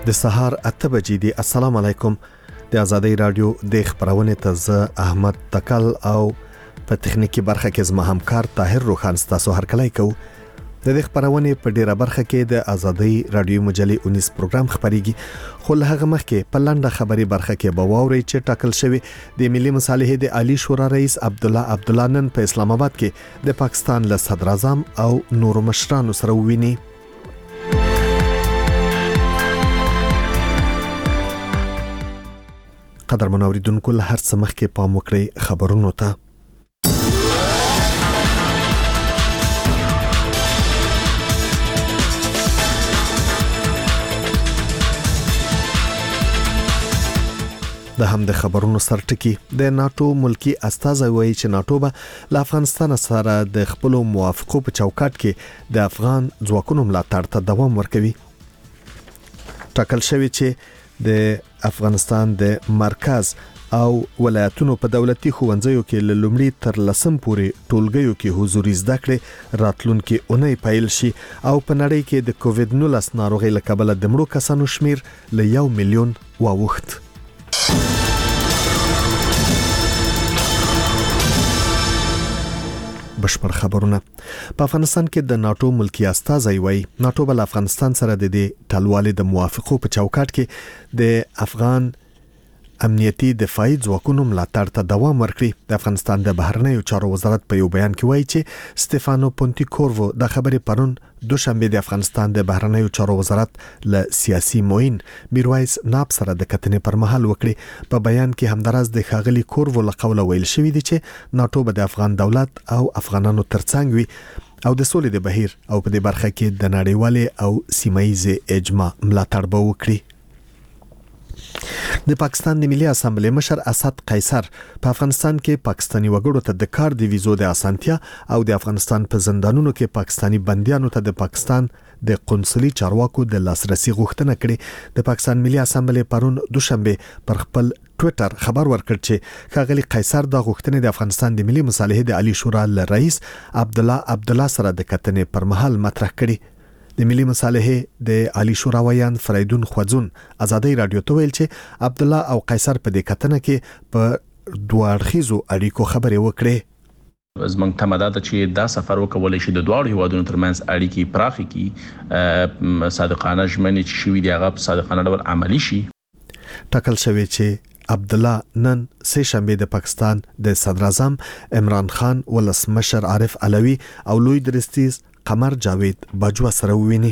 د سهار 8 بجې دی. السلام علیکم. د ازادۍ رادیو د خبرونه ته ز احمد تکل او په تخنیکی برخه کې زما همکار طاهر روخان تاسو هرکلی کو. د دې خبرونه په ډیره برخه کې د ازادۍ رادیو مجلې 19 پروګرام خبريږي، خو له هغه مخکې په لنډه خبري برخه کې به واوري چې ټاکل شوی د ملي مصالحې د عالی شورا رئیس عبدالله نن په اسلام آباد کې د پاکستان له صدر اعظم او نورو مشرانو سره وویني. قدر منوریدونکو له هر څه مخکې پام وکړئ خبرونو ته. د هم د خبرونو سرټکی د ناتو ملکی استازي وایي چې ناتو به له افغانستان سره د خپل موافقو په چوکاټ کې د افغان ځواکونو ملاتړ ته دوام ورکوي. ټاکل شوی چې د افغانستان د مرکز او ولایتونو په دولتي ښوونځیو کې له لومړي تر لسم پورې ټولګیو کې حضوري زده کړې راتلونکي اونۍ پیل شي او په نړۍ کې د کووډ-19 ناروغي له کبله د مړو کسانو شمیر له 1 ملیون واوښت. بشپړ خبرونه. په افغانستان کې د ناتو ملکی استازي وایي ناتو بل افغانستان سره د ټلوالې د موافقو په چوکاټ کې د افغان امنیتي دفاعي ځواکونو ملاتړ ته دوام ورکړي. د افغانستان د بهرنیو چارو وزارت په یو بیان کې وایي چې ستيفانو پونتیکوروو د خبرې پرون دوشنبه د افغانستان د بهرنیو چارو وزارت له سیاسي موین میرویس ناب سره د کتنې پر مهال وکړي. په بیان کې همدارس د خاغلی کوروو له قوله ویل شوی دی چې ناتو به د افغان دولت او افغانانو ترڅنګ وي او د سولې د بهیر او په دې برخه کې د نړیوال او سیمایي اجماع ملاتړ به وکړي. د پاکستان د ملي اسامبلې مشر اسد قیصر په افغانستان کې پاکستاني وګړو ته د کار د ویزو د اسانتیا او د افغانستان په زندانونو کې پاکستاني بنديانو ته د پاکستان د قونسلي چارواکو د لاسرسي غوښتنه کړې. د پاکستان ملي اسامبلې پرون دوشنبه پر خپل ټوئیټر خبر ورکړ چې خاغلی قیصر د غوښتنې د افغانستان د ملي مصالحې د عالی شورا رئیس عبدالله سره د کتنې پر مهال مطرح کړي. د ملي مصالحې د عالی شورا ویان فریدون خوځون ازادۍ رادیو ته ویل چې عبدالله او قیصر په دې کتنه کې په دوه اړخیزو اړیکو خبرې وکړې. زمونږ تمه ده چې دا سفر وکولای شي د دوه هیوادونو ترمنځ اړیکې پراخې کړي، صادقانه ژمنې چې شوي دي هغه په صادقانه ډول عملی شي. ټاکل شوی چې عبدالله نن سه شنبه د پاکستان د صدر اعظم عمران خان ولسمشر عارف علوي او لوی درستیز قمر جاوید باجوا سره وویني.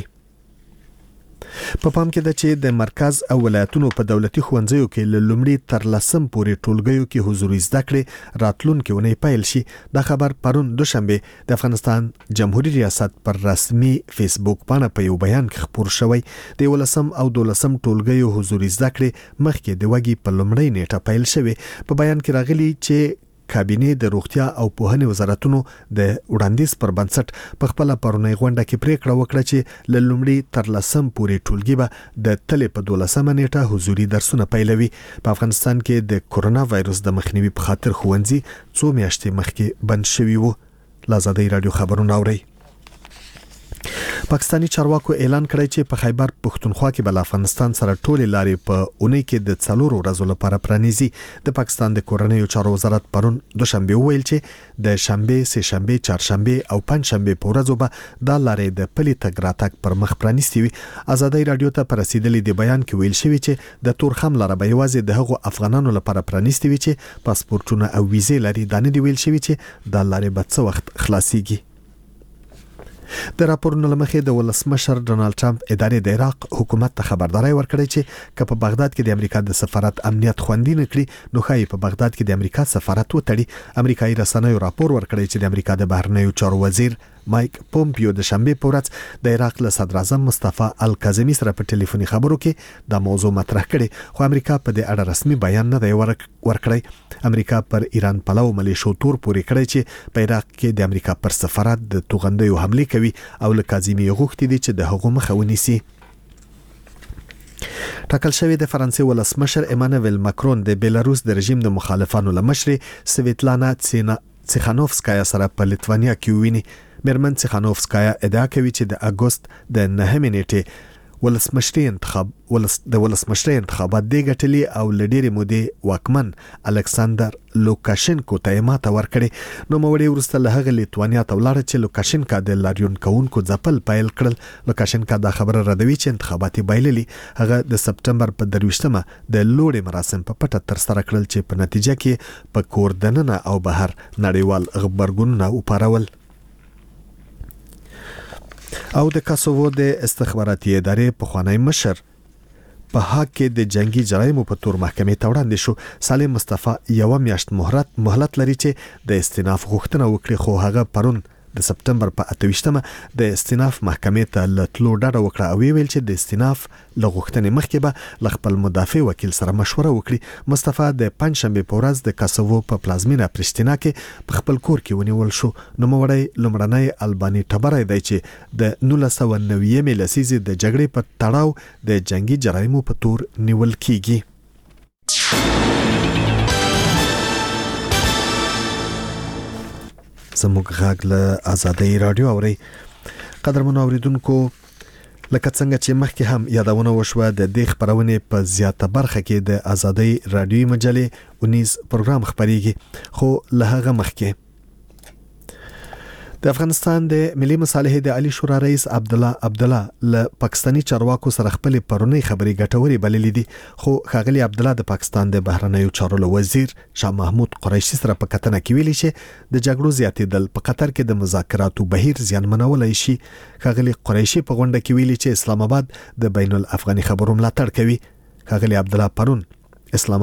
په پام کې ده چې د مرکز او ولایتونو په دولتي ښوونځیو کې له لومړي تر لسم پورې ټولګیو کې حضوري زده کړې راتلونکي اونۍ پیل شي. دا خبر پرون دوشنبه د افغانستان جمهوریت ریاست پر رسمي فیسبوک باندې په یو بیان کې خبر شوی. د ولسم او دولسم ټولګیو حضوري زده کړې مخکې د وګي په لومړۍ نیټه پیل شوی. په بیان کې راغلي چې کابینه د روغتیا او پوهنې وزارتونو د وړاندیز پر بنسټ په خپل پرونی غونډه کې پریکړه وکړه چې له لومړي تر لسم پورې ټولګي به د تلې په 12 نیټه حضوري درسونه پیلوي. په افغانستان کې د کورونا وایروس د مخنیوي په خاطر ښوونځي 2 میاشتې مخکې بند شوي وو. لازادۍ رادیو خبرونه اوري. پاکستانی چارواکو اعلان کړی چې په خیبر پښتونخوا کې بل افغانستان سره ټولې لارې په اونۍ کې د 4 ورځو لپاره پرانیزي. د پاکستان د کورنیو چارو وزارت پرون دوشنبه ویل چې د شنبه، سه شنبه، چهارشنبه او پنځ شنبه په ورځو به د لارې د پلي تګ راتګ پر مخ پرانیستي وي. ازادۍ رادیو ته پر رسیدلې د بیان کې ویل شوی چې د تورخم لاره به یوازې د هغو افغانانو لپاره پرانیستي وي چې پاسپورتونه او ویزې لري. دا نه دی ویل شوی چې د لارې به څه وخت خلاصيږي. د راپورونو لمخې د ولسمشر ډونالد ټرمپ ادارې د عراق حکومت ته خبرداري ورکړې چې که په بغداد کې د امریکا د سفارت امنیت خوندي نه کړي نو ښایي په بغداد کې د امریکا سفارت وتړي. امریکایي رسنیو راپور ورکړی چې د امریکا د بهرنیو چارو وزیر مایک پومپیو د شنبه په ورځ د عراق له صدر اعظم مصطفی الکاظمی سره په ټلیفوني خبرو کې د موضوع مطرح کړي، خو امریکا په دې اړه رسمي بیان نه دی ورکړی. امریکا پر ایران پلو ملیشو تور پورې کړی چې په عراق کې د امریکا پر سفارت د توغندیو حمله کوي او الکاظمی غوښتي دي چې د هغو مخه ونیسي. ټاکل شوی د فرانسې ولسمشر ایمانوئل ماکرون د بیلاروس د رژیم د مخالفانو لمشر سویتلانا تسیخانوفسکایا سره په لیتوانیا کې ویني. میرمن تسیخانوفسکایا ادعا کوي چې د اگست د 9 نیټې ولسمشري انتخابات دی ګټلې او لډيري مودې واکمن الکساندر لوکاشنکو ته ماته ورکړي. نو موړي ورسته له هغه لیتوانیا ته ولاړ چې لوکاشنکا د لاریون کونکو ځپل پیل کړل. لوکاشنکا دا خبره ردوي چې انتخاباتي بایللي هغه د سپټمبر په 23مه د لوړې مراسم په پټه تر سره کړل چې په نتیجه کې په کور دننه او بهر نړیوال خبرګونونه وپارول. او د کاسوو د استخباراتي ادارې پخوانی مشر په حق کې د جنگي جرایمو په تور محکمې ته وړاندې شو. سالم مصطفی یو میاشت مهلت لري چې د استئناف غوښتنه وکړي، خو هغه پرون د سپټمبر په 28مه د استئناف محکمې ته لټلو ډاډه وکړه او ویل چې د استئناف لغوښتنې مخکې به ل خپل مدافع وکیل سره مشوره وکړي. مصطفی د پنځشنبه په ورځ د کاسوو په پلازمینه پرشتینا کې په خپل کور کې ونیول شو. نو موړی لمړنۍ البانی ټبرای دی چې د 1990 لسیزې د جګړې په تړاو د جنگي جرایمو په تور نیول کیږي. زموږ غږ له آزادۍ رادیو اوري. قدرمنو اوریدونکو، لکه څنګه چې مخکې هم یادونه وشوه د دې خبرونه په زیاته برخه کې د آزادۍ رادیو مجلې 19 پروګرام خبريږي. خو له هغه مخکې د افغانستان د ملي مصالحې د عالی شورا رئیس عبدالله له پاکستانی چارواکو سره خپل پرونی خبري ګټوري بللې دي. خو ښاغلي عبدالله د پاکستان د بهرنیو چارو وزیر شاه محمود قریشي سره په کتنه کې ویلي چې د جګړو زیاتېدل په قطر کې د مذاکراتو بهیر زیانمنولای شي. ښاغلي قریشي په غونډه کې ویلي چې اسلام آباد د بین الافغاني خبرو ملاتړ کوي. ښاغلي عبدالله پرون اسلام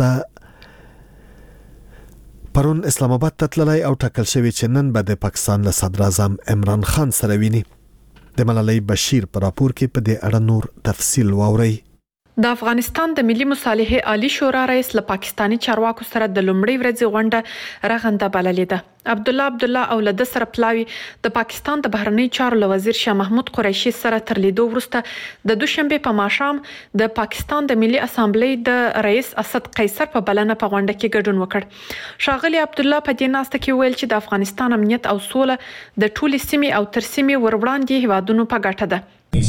آباد ته تللی او ټاکل شوی چې نن به د پاکستان له صدر اعظم عمران خان سره ویني. د ملالۍ بشیر په راپور کې په دې اړه نور تفصیل واورئ. د افغانستان د ملي مصالحې عالی شورا رئیس له پاکستانی چارواکو سره د لومړۍ ورځې غونډه رغنده بللې ده. عبدالله او له د سره پلاوی د پاکستان د بهرنی چارو وزیر شاه محمود قریشي سره تر لیدو وروسته د دوشنبه په ماښام د پاکستان د ملي اسامبلې د رئیس اسد قیصر په بلنه په غونډه کې ګډون وکړ. ښاغلي عبدالله په دې ناسته کې ویل چې د افغانستان امنیت او سوله د ټولې سیمې او تر سیمې وروړاندې هیوادونو په ګټه ده.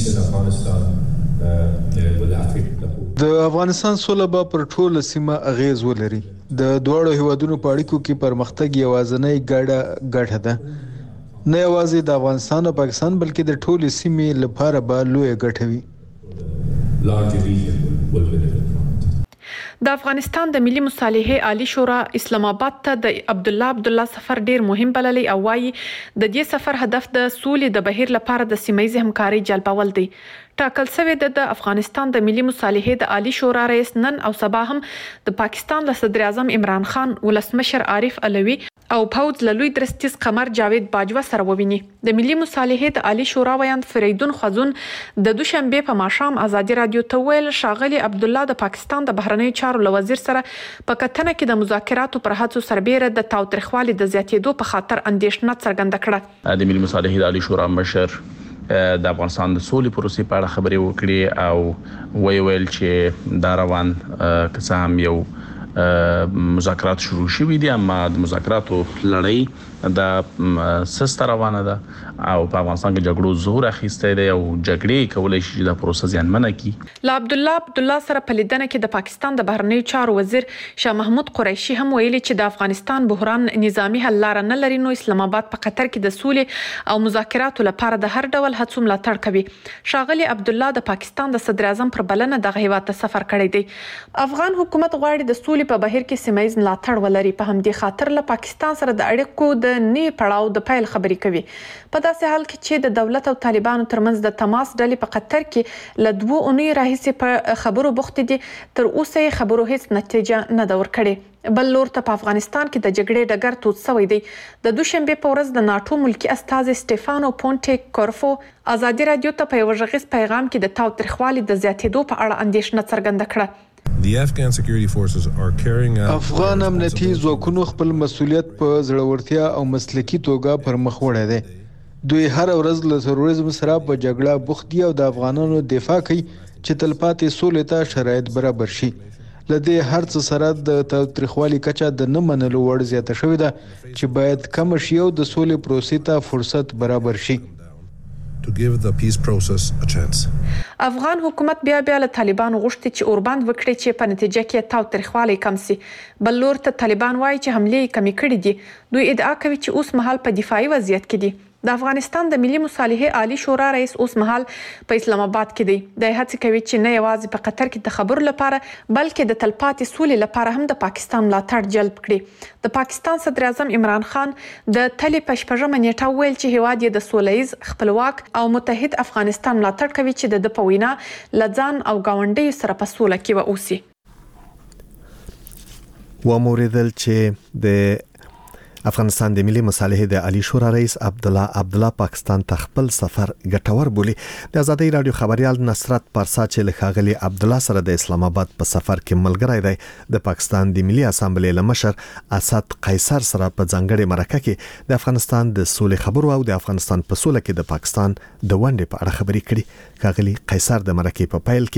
د افغانستان سوله به پر ټوله سیمه اغیز ولري. د دوړو هیوادونو په اړیکو کې پرمختګ یوازنۍ ګټه ده، نه یوازې د افغانستان او پاکستان بلکې د ټولې سیمې لپاره به لوی ګټه وي. د افغانستان د ملي مصالحې عالی شورا اسلام آباد ته د عبدالله سفر ډیر مهم بللی او وايي د دې سفر هدف د سولې د بهیر لپاره د سیمایي همکاري جلبول دی. ټاکل شوی د افغانستان د ملي مصالحې د عالی شورا رئیس نن او سبا هم د پاکستان له صدر اعظم عمران خان، ولسمشر عارف علوي او پوز له لوی درستیز قمر جاوید باجوه سره وویني. د ملي مصالحې د عالی شورا ویاند فریدون خزون د دوشنبه په ماښام آزادي رادیو ته ویل ښاغلي عبدالله د پاکستان د بهرنیو چارو وزیر سره په کتنه کې د مذاکراتو پر هڅو سربېره د تاوتریخوالي د زیاتېدو په خاطر اندېښنه څرګنده کړه. د ملي مصالحې د عالی شورا مشر د افغانستان د سولې پروسې په اړه خبرې وکړي او ویل چې دا روان که هم یو مذاکرات شروع شوي دي، اما د مذاکراتو لړۍ د سست روانه ده او په افغانستان کې جګړو زور اخیسته دی او جګړې کولای شي د پروسه زیانمنه کړي. له عبدالله سره په لیدنه کې د پاکستان د بهرنیو چارو وزیر شاه محمود قریشي هم ویلي چې د افغانستان بحران نظامی حل لار نه لري، نو اسلام آباد په قطر کې د سولې او مذاکراتو لپاره د هر ډول هڅو ملاتړ کوي. ښاغلي عبدالله د پاکستان د صدر اعظم پر بلنه دغه هیواد ته سفر کړی دی. افغان حکومت غواړي د سولې په بهیر کې سیمایي ملاتړ ولري. په همدې خاطر له پاکستان سره د اړیکو د نی پړاو د پیل خبرې کوي. په داسې حال کې چې د دولت او طالبانو ترمنځ د تماس ډلې په قطر کې له 2 اونۍ راهیسې په خبرو بوخت دي، تر اوسه یې خبرو هیڅ نتیجه نه ده ورکړې. بل لور ته په افغانستان کې د جګړې ډګر تود شوی دی. د دوشنبه په ورځ د ناتو ملکی استازي سټيفانو پونټي کورفو آزادي رادیو ته په یو غږیز پیغام کې د تاوتریخوالي د زیاتېدو په اړه اندېښنه څرګنده کړه. افغان امنیتي ځواکونو خپل مسؤلیت په زړورتیا او مسلکي توګه پر مخ وړی دی. دوی هر ورځ له تروریزم سره په جګړه بوخت دي او د افغانانو دفاع کوي چې تلپاتې سولې ته شرایط برابر شي. لدې هر څه سره د تاوتریخوالي کچه د نه منلو وړ زیاته شوې ده چې باید کم شي او د سولې پروسې ته فرصت برابر شي. to give the peace process a chance. افغان حکومت بیا له طالبانو غوښتي چې اوربند وکړي چې په نتیجه کې تاو تریخوالی کم سي. بل لور ته طالبان وایي چې حملې کمی کړې دي. دوی ادعا کوي چې اوس مهال په دفاعي وضعیت کې دي. د افغانستان د ملي مصالحې عالی شورا رئیس اوس مهال په اسلام آباد کې دی. د هڅې کوي چې نه یوازې په قطر کې د خبرو لپاره بلکې د تلپاتې سولې لپاره هم د پاکستان ملاتړ جلب کړي. د پاکستان صدر اعظم عمران خان د تلې په 8 نیټه ویل چې هیواد یې د سولهییز خپلواک او متحد افغانستان ملاتړ کوي چې د په وینا لځان او گاونډي سره په سوله کې واوسي. وموریدل چې د افغانستان د ملي مصالحې د عالی شورا رئیس عبدالله پاکستان ته خپل سفر ګټور بولی. د آزادۍ رادیو خبريال نصرت پارسا چې له ښاغلي عبدالله سره د اسلام آباد په سفر کې ملګری دی د پاکستان د ملي اسامبلې لمشر اسد قیصر سره په ځانګړي مرکه کې د افغانستان د سولې خبرو او د افغانستان په سوله کې د پاکستان د ونډې په اړه خبرې کړي. ښاغلي قیصر د مرکې په پیل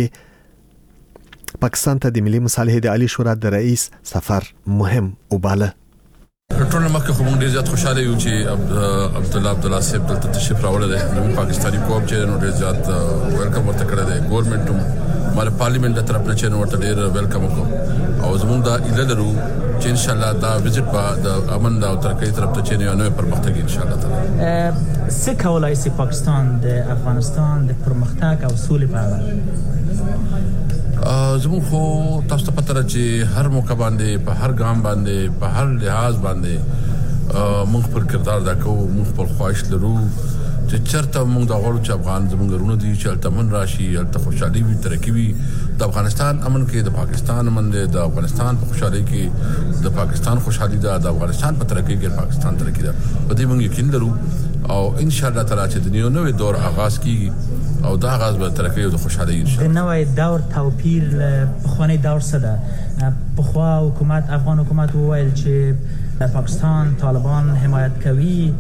کې پاکستان ته د ملي مصالحې د عالی شورا د رئیس سفر مهم وباله. ټول مکه خو موږ ډیر زیات خوشاله یو چې عبدالله صاحب دلته تشریف راوړی دی. نو پاکستاني قوم چې نو ډیر زیات ویلکم ورته کړی دی. ګورنمنت هم مال پارلیمنت د طرف نه چې نو ورته ډیر ویلکم وکړو او زموږ دا اله لرو چې ان شاء الله دا وزټ به د امن او ترقۍ طرف ته چې نو پرمختګ ان شاء الله تعالی. څه کولای شي پاکستان د افغانستان د پرمختګ او سولې په اړه؟ زموږ خو تاسو ته پته ده چې هر موقع باندې په هر ګام باندې په هر لحاظ باندې موږ پر کردار دا کوو. موږ خپل خواهش لرو چې چرته موږ دا غواړو چې افغان زموږ ورونه دي چې هلته امن راشي، هلته خوشحالي وي، ترقي وي. د افغانستان امن کې د پاکستان امن دی، د افغانستان په خوشحالي کې د پاکستان خوشحالي ده، د افغانستان په ترقي کې پاکستان ترقي ده. په دې موږ یقین لرو او ان شاء الله تعالی چې د نوې دور آغاز کیږي او دا آغاز به ترقی او د خوشحالۍ ان شاء الله. د نوې دور توپیر له پخواني دور څخه ده. پخوا حکومت افغان حکومت وویل چې پاکستان طالبان حمایت کوي،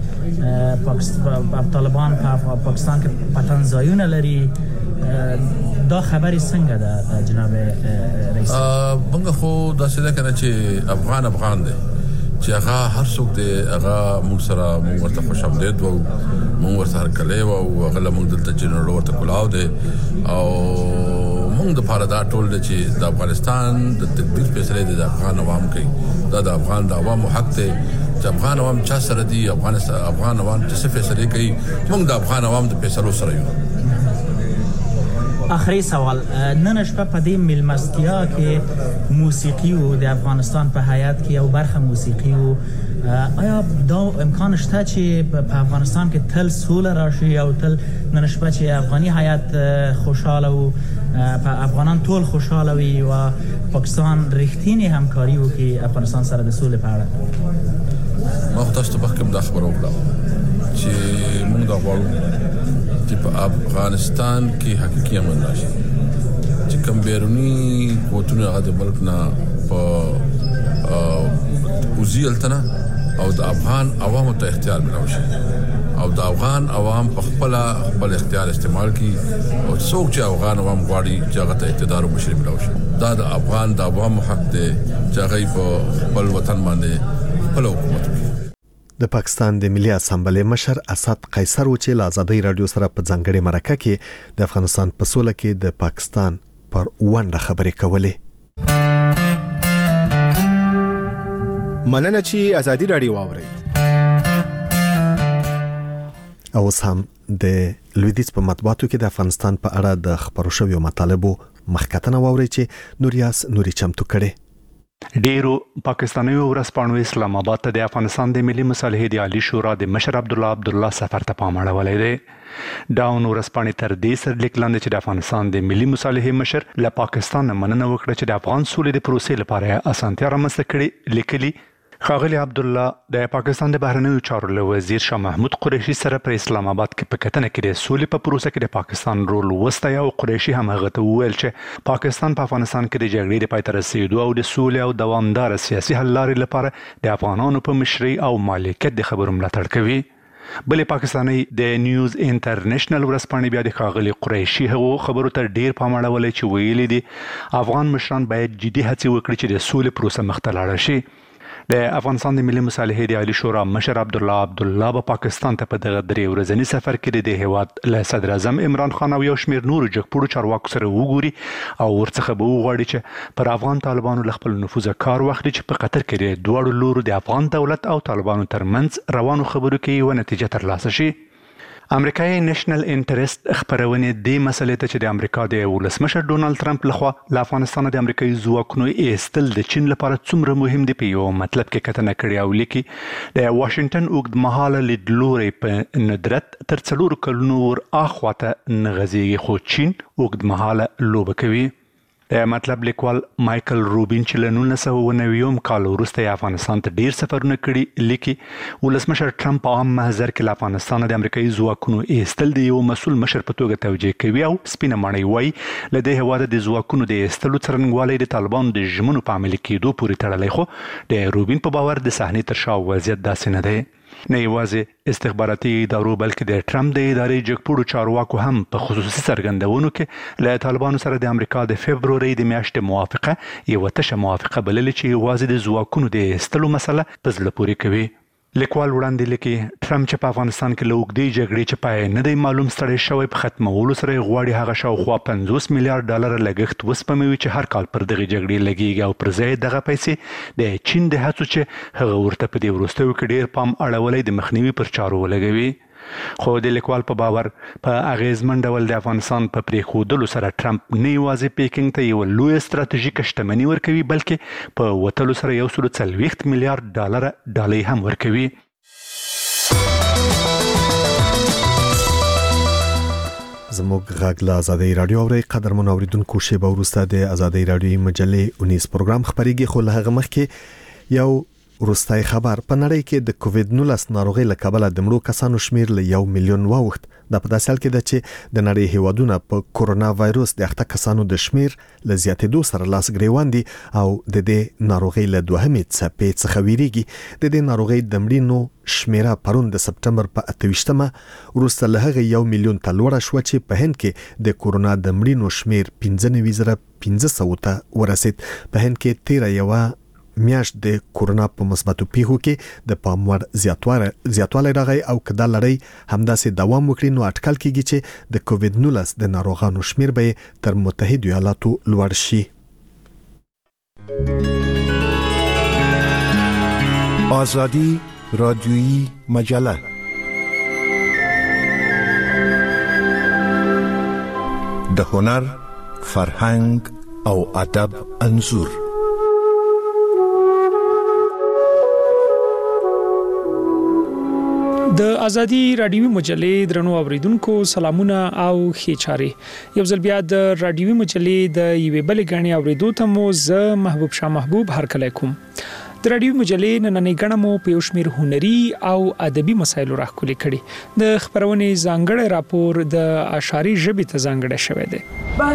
طالبان په پاکستان کې پټنځایونه لري. دا خبري څنګه ده جناب رئیس؟ موږ خو دا څه ده کنه چې افغان دی چې هغه هر څوک دی، هغه موږ سره موږ ورته خوش آمدید وو، موږ ورته هرکلی وو، هغه موږ دلته چې ورته کلاو دی او موږ د پاره دا ټول دی چې د افغانستان د تقدیر فیصله د افغان عوام کوي. دا د افغان د عوامو حق دی چې افغان عوام چا سره دي، افغان عوام چې فیصله کوي، موږ د افغان عوام د فیصلو سره یو. آخری سوال، نن شپه په دې ملمستیا کې موسیقي او د افغانستان په حیات کې یو برخه موسیقي او آیا دا امکان شته چې په افغانستان کې تل سوله راشي او تل نن شپه چې افغاني حیات خوشاله او په افغانان ټول خوشاله وي او پاکستان رښتینی همکاري وکړي افغانستان سره د سولې په اړه؟ ما خو تاسو ته مخکې دا خبره وکړه چې موږ دا غواړو چې په افغانستان کې حقیقي امن راشي، چې کوم بیرونی قوتونه هغه د ملک نه په وزیلتنه او د افغان عوامو ته اختیار ملو شي او د افغان عوام په خپل اختیار استعمال کی او څوک چې افغان عوام غواړي چې هغه ته اقتدار او مشري ملو شي. دا د افغان د عوامو حق دی چې هغه په خپل وطن باندې خپل حکومت کوي. د پاکستان د ملي اسامبلې مشر اسد قیصر و چې له آزادۍ رادیو سره په ځانګړي مرکه کې د افغانستان په سوله کې د پاکستان پر ونډه خبرې کولې. مننه چې آزادۍ رادیو واوري. اوس هم د لویدیځ په مطبوعاتو کې د افغانستان په اړه د خبرو شویو مطالبو مخکتنه واوري چې نوریاس نوري چمتو کړي. ډیرو پاکستانیو ورسپانو اسلام آباد ته د افغانستان د ملي مصالحې د عالی شورا د مشر عبدالله سفر ته پام اړولی دی. ډاون ورسپانې تر دې سرلیک لاندې چې د افغانستان د ملي مصالحې مشر له پاکستان مننه وکړه چې د افغان سولې د پروسې لپاره اسانتیا رامنځته کړي. لیکلي ښاغلي عبدالله د پاکستان د بهرنیو چارو له وزیر شاه محمود قریشي سره پر اسلام آباد کې په کتنه کې د سولې په پروسه کې د پاکستان رول وستایه او قریشي هم هغه ته وویل چې پاکستان په افغانستان کې د جګړې د پای ته رسیدو او د سولې او دوامدار سیاسي حل لارې لپاره د افغانانو په مشرۍ او مالکیت د خبرو ملاتړ کوي. بلې پاکستاني د نیوز انټرنیشنل ورسپانې بیا د ښاغلي قریشي هغو خبرو ته ډیر پام اړولی چې ویلي دي افغان مشران باید جدي هڅې وکړي چې د سولې پروسه مخته لاړه شي. د افغانستان د ملي مصالحې د عالی شورا مشر عبدالله په پاکستان ته په دغه 3 ورځني سفر کې د هیواد له صدر اعظم عمران خان او یو شمېر نورو جګپوړو چارواکو سره وګوري او ورڅخه به وغواړي چې پر افغان طالبانو له خپل نفوذ کار واخلي چې په قطر کې د دوړو لورو د افغان دولت او طالبانو ترمنځ روانو خبرو کې یو نتیجه ترلاسه شي. امریکایي نېشنل انټرست خبرونه د مسلې ته چې د امریکا د ولسمشر ډونالد ټرمپ لخوا له افغانستان د امریکایي ځواکونو ایستل د چین لپاره څومره مهم دی په یو مطلب کې کتنه کړې او لیکي د واشنگټن اوږدمهاله لیدلوري په ندرت تر 4 کلونو ور اخواته نغزيږي خو چین اوږدمهاله لوبه کوي. د مطلب لیکوال مایکل روبین چې له 1990 کال وروسته افغانستان ته ډیر سفرونه کړي لیکي ولسمشر ټرمپ په عام محضر کې افغانستان د امریکایي ځواکونو ایستل د یو مسؤل مشر په توګه توجیه کوي او سپینه ماڼۍ وایي له دې هواده د ځواکونو د ایستلو څرنګوالی د طالبانو د ژمنو په عملي کېدو پورې تړلی خو د روبین په باور د صحنې تر شا وضعیت داسې نه دی. نه یوازې استخباراتي ادارو بلکې د ټرمپ د ادارې جګپوړو چارواکو هم په خصوصي څرګندونو کې له طالبانو سره د امریکا د فبروري د میاشتې موافقه یو تشه موافقه بللې چې یوازې د ځواکونو د ایستلو مسله په زړه پورې کوي. لیکوال وړاندې لیکي ټرمپ چې په افغانستان کې له اوږدې جګړې چې پای نه دی معلوم ستړی شوی په ختمولو سره غواړي هغه شاوخوا $50 میلیارډ لګښت وسپموي چې هر کال پر دغه جګړې لګیږي او پر ځای دغه پیسې د چین د هڅو چې هغه ورته په دې وروستیو کې ډیر پام اړولی د مخنیوي پر چارو ولګوي. خو د لیکوال په باور په اغیزمن ډول د افغانستان په پریښودلو سره ټرمپ نه یوازې پیکینګ ته یو لوی ستراتیژیک شتمني ورکوي بلکې په وټلو سره $140 میلیارډ هم ورکوي. زموږ غږ له آزادۍ رادیو اوري قدرمن اوریدونکو شیبه وروسته د آزادۍ رادیو مجلې 19 پروګرام خبريږي خو له هغه مخکې یو وروستای خبر په نړۍ کې د کووډ-19 ناروغي له کبله د مړو کسانو شمیر له 1 میلیون واوښت. د په داسې حال کې ده چې د نړۍ هیوادونه په کورونا وایروس د اخته کسانو د شمیر له زیاتېدو سره لاس ګریوان دي او د دې ناروغي له دوهمې څپې څخه ویریږي. د دې ناروغي د مړینو شمیره پرون د سپټمبر په 28مه وروسته له هغه 1 میلیون ته لوړه شوه چې په هند کې د کورونا د مړینو شمیر 95,500 ته ورسید. په هند کې 13 میاشت د کورونا په مثبتو پیښو کې د پام وړ زیاتوالی راغی او کدا لړۍ همداسې دوام وکړي نو اټکل کیږي چې د کووډ-19 د ناروغانو شمیر به تر متحده ایالاتو لوړ شي. آزادی رادیویی مجله د هنر، فرهنګ او ادب انځور. د ازادي رادیوي مجلې درنو اوریدونکو سلامونه او خیچاري. یو ځل بیا د رادیوي مجلې د یوې بلې غاڼې اوریدو ته مو زه محبوب شاه محبوب هرکلی کوم. د رادیوي مجلې نننۍ غاڼه مو په یو شمېر هنري او ادبي مسایلو راښکلې کړي. د خبرونې ځانګړی راپور د اشعاري ژبې ته ځانګړی شوی دی.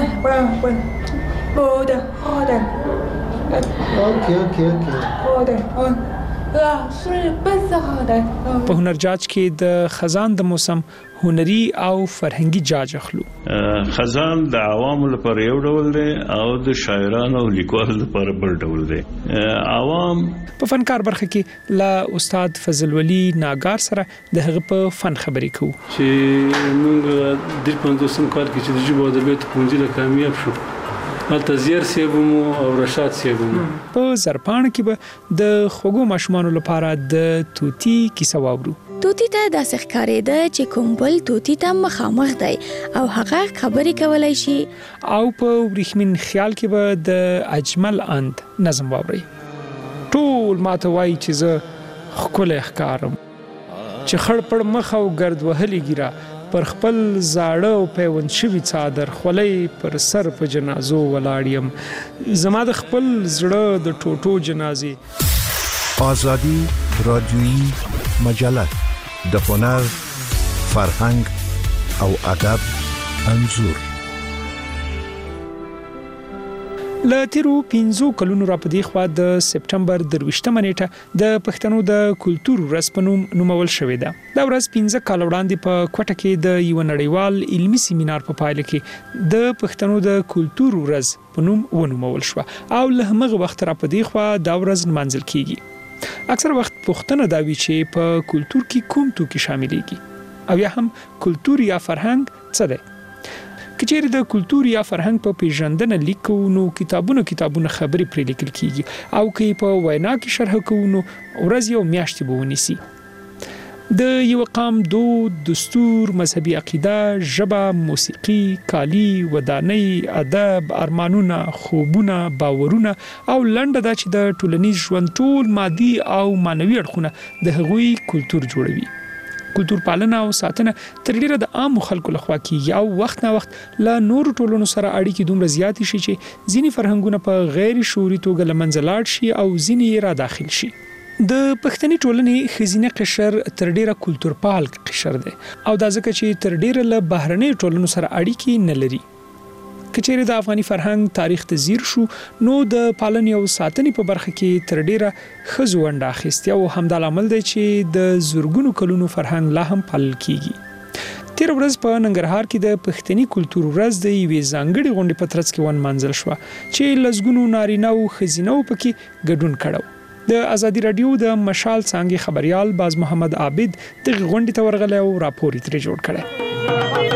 په هنر جاج کې د خزان د موسم هنري او فرهنګي جاج اخلو. خزان د عوامو لپاره یو ډول دی او د شاعرانو او لیکوالو لپاره بل ډول دی. عوام په فنکار برخه کې لا استاد فضل ولی ناګار سره د هغه په فن خبرې کوو چې موږ د 50 کال کې چې د ژبو ادبیات پونځي له کامیاب شو. تزیر سیبمو او رشاد سیبمو په زرپان کې به د خوګو ماشومانو لپاره د توتی کیسه واورو. توتی ته داسې ښکارېده چې کوم بل توتی ته مخامخ دی او هغه خبرې کولای شي. او په ورېښمین خیال کې به د اجمل اند نظم واوري. ټول ماته وایي چې زه ښکلی ښکارم چې خړ پړ مخ او ګرد وهلي ګیره پر خپل زاړه او پیوند شوي څادر خولۍ پر سر په جنازو ولاړ یم زما د خپل زړه د ټوټو جنازې. آزادی رادیویی مجله د هنر، فرهنګ او ادب انځور. له تیرو 15 کلونو را پدې خوا د سپټمبر 23مه نیټه د پښتنو د کلتور ورځ په نوم نومول شوې ده. دا ورځ 15 کال وړاندې په کوټه کې د یو نړیوال علمي سیمینار په پایله کې د پښتنو د کلتور ورځ په نوم ونومول شو او له هغه وخت را پدې خوا دا ورځ منځل کیږي. اکثر وخت پوښتنه دا وی چې په کلچر کې کوم توکي شاملېږي او یا هم کلچر یا فرهنګ څه دی. کچېرې د کلچر یا فرهنګ په پیژندنه لیکو نو کتابونه خبرې پرې لیکل کیږي او کې په وینا کې شرح کوو نو ورځ یو میاشتې به ونیسي. د یو قام دود، دستور، مذهبي عقیده، ژبه، موسیقي، کالی، ودانۍ، ادب، ارمانونه، خوبونه، باورونه او لنډه دا چې د ټولنیز ژوند ټول مادي او مانوي اړخونه د هغوی کلچر جوړوي. کلچر پالنه او ساتنه تر ډیره د عام خلکو لخوا کیږي او وخت نه وخت له نور ټولنو سره اړیکې دومره زیات شي چې ځینی فرهنګونه په غیر شعوري توګه لمنځه لاړ شي او ځینی را داخل شي. د پښتني ټولنې خزینه قشر تر ډیره کلچر پال قشر دی او دا ځکه چې تر ډیره له بهرنۍ ټولنو سره اړیکې نه لري. کچېرې د افغاني فرهنګ تاریخ ته ځیر شو نو د پالنې او ساتنې په برخه کې تر ډیره ښځو ونډه اخیستې او همدا لامل دی چې د زرګونو کلونو فرهنګ لا هم پالل کیږي. تیر ورځ په ننګرهار کې د پښتني کلچر ورځ د یوې ځانګړې غونډې په ترڅ کې ونمانځل شوه چې لسګونو نارینه او ښځینه پکې ګډون کړو. د ازادي رادیو د مشال څانګې خبريال باز محمد عابد د غونډې ته ورغلی او راپور یې ترې جوړ کړی.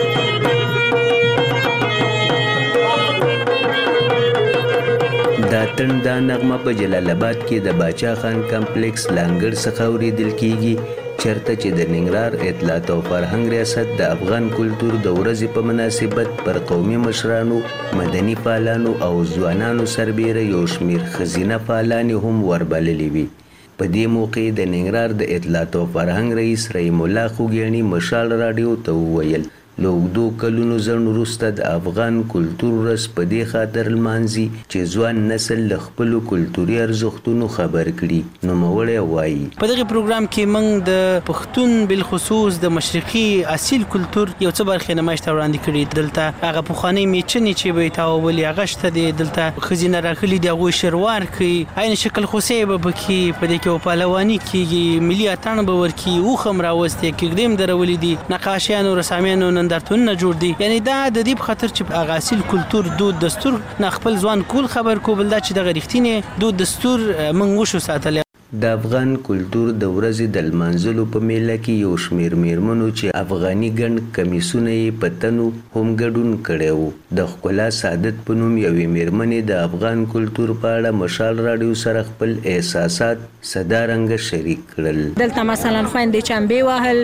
دا تنده نغمه په جلال آباد کې د باچا خان کمپلیکس لانګړ څخه اورېدل کیږي چرته چې د ننګرهار اطلاعات او فرهنګ ریاست د افغان کلچر د ورځې په مناسبت پر قومي مشرانو، مدني فعالانو او ځوانانو سربیره یو شمیر ښځینه فعالانې هم وربللې وي. په دې موقع د ننګرهار د اطلاعات او فرهنګ رئیس رحیم الله خوګیاڼي مشال راډیو ته وویل له اوږدو کلونو ځنډ وروسته د افغان کلچر ورځ په دې خاطر لمانځي چې ځوان نسل له خپلو کلتوري ارزښتونو خبر کړي. نوموړی وایي په دغه پروګرام کې موږ د پښتون بالخصوص د مشرقي اصیل کلچر یو څه برخې نمایش ته وړاندې کړي. دلته هغه پخوانۍ میچنې چې به یې تاوولې هغه شته دی. دلته ښځینه راغلي دي هغوی شروار کوي، عین شکل خوسۍ به پکې په دې کې پهلواني کیږي، ملي اتڼ به ورکي، اوښ هم راوستې، کیږدۍ هم درولي دي، نقاشیانو رسامیانو نندارتونونه جوړ دي. یعنی دا د دې په خاطر چې هغه اصیل کلچر دود دستور نه خپل ځوان کول خبر کو، بل دا چې دغه رښتینی دود دستور موږ وشو ساتلی. د افغان کلچر د ورځې د لمانځلو په میله کې یو شمیر میرمنو چې افغاني ګڼ کمیسونه یې په تنو هم ګډون کړی و. د ښکلا سعادت په نوم یوې میرمنې د افغان کلچر په اړه مشال راډیو سره خپل احساسات صدارنګه شریک کړل. دلته مثلا خويندې چمبې وهل،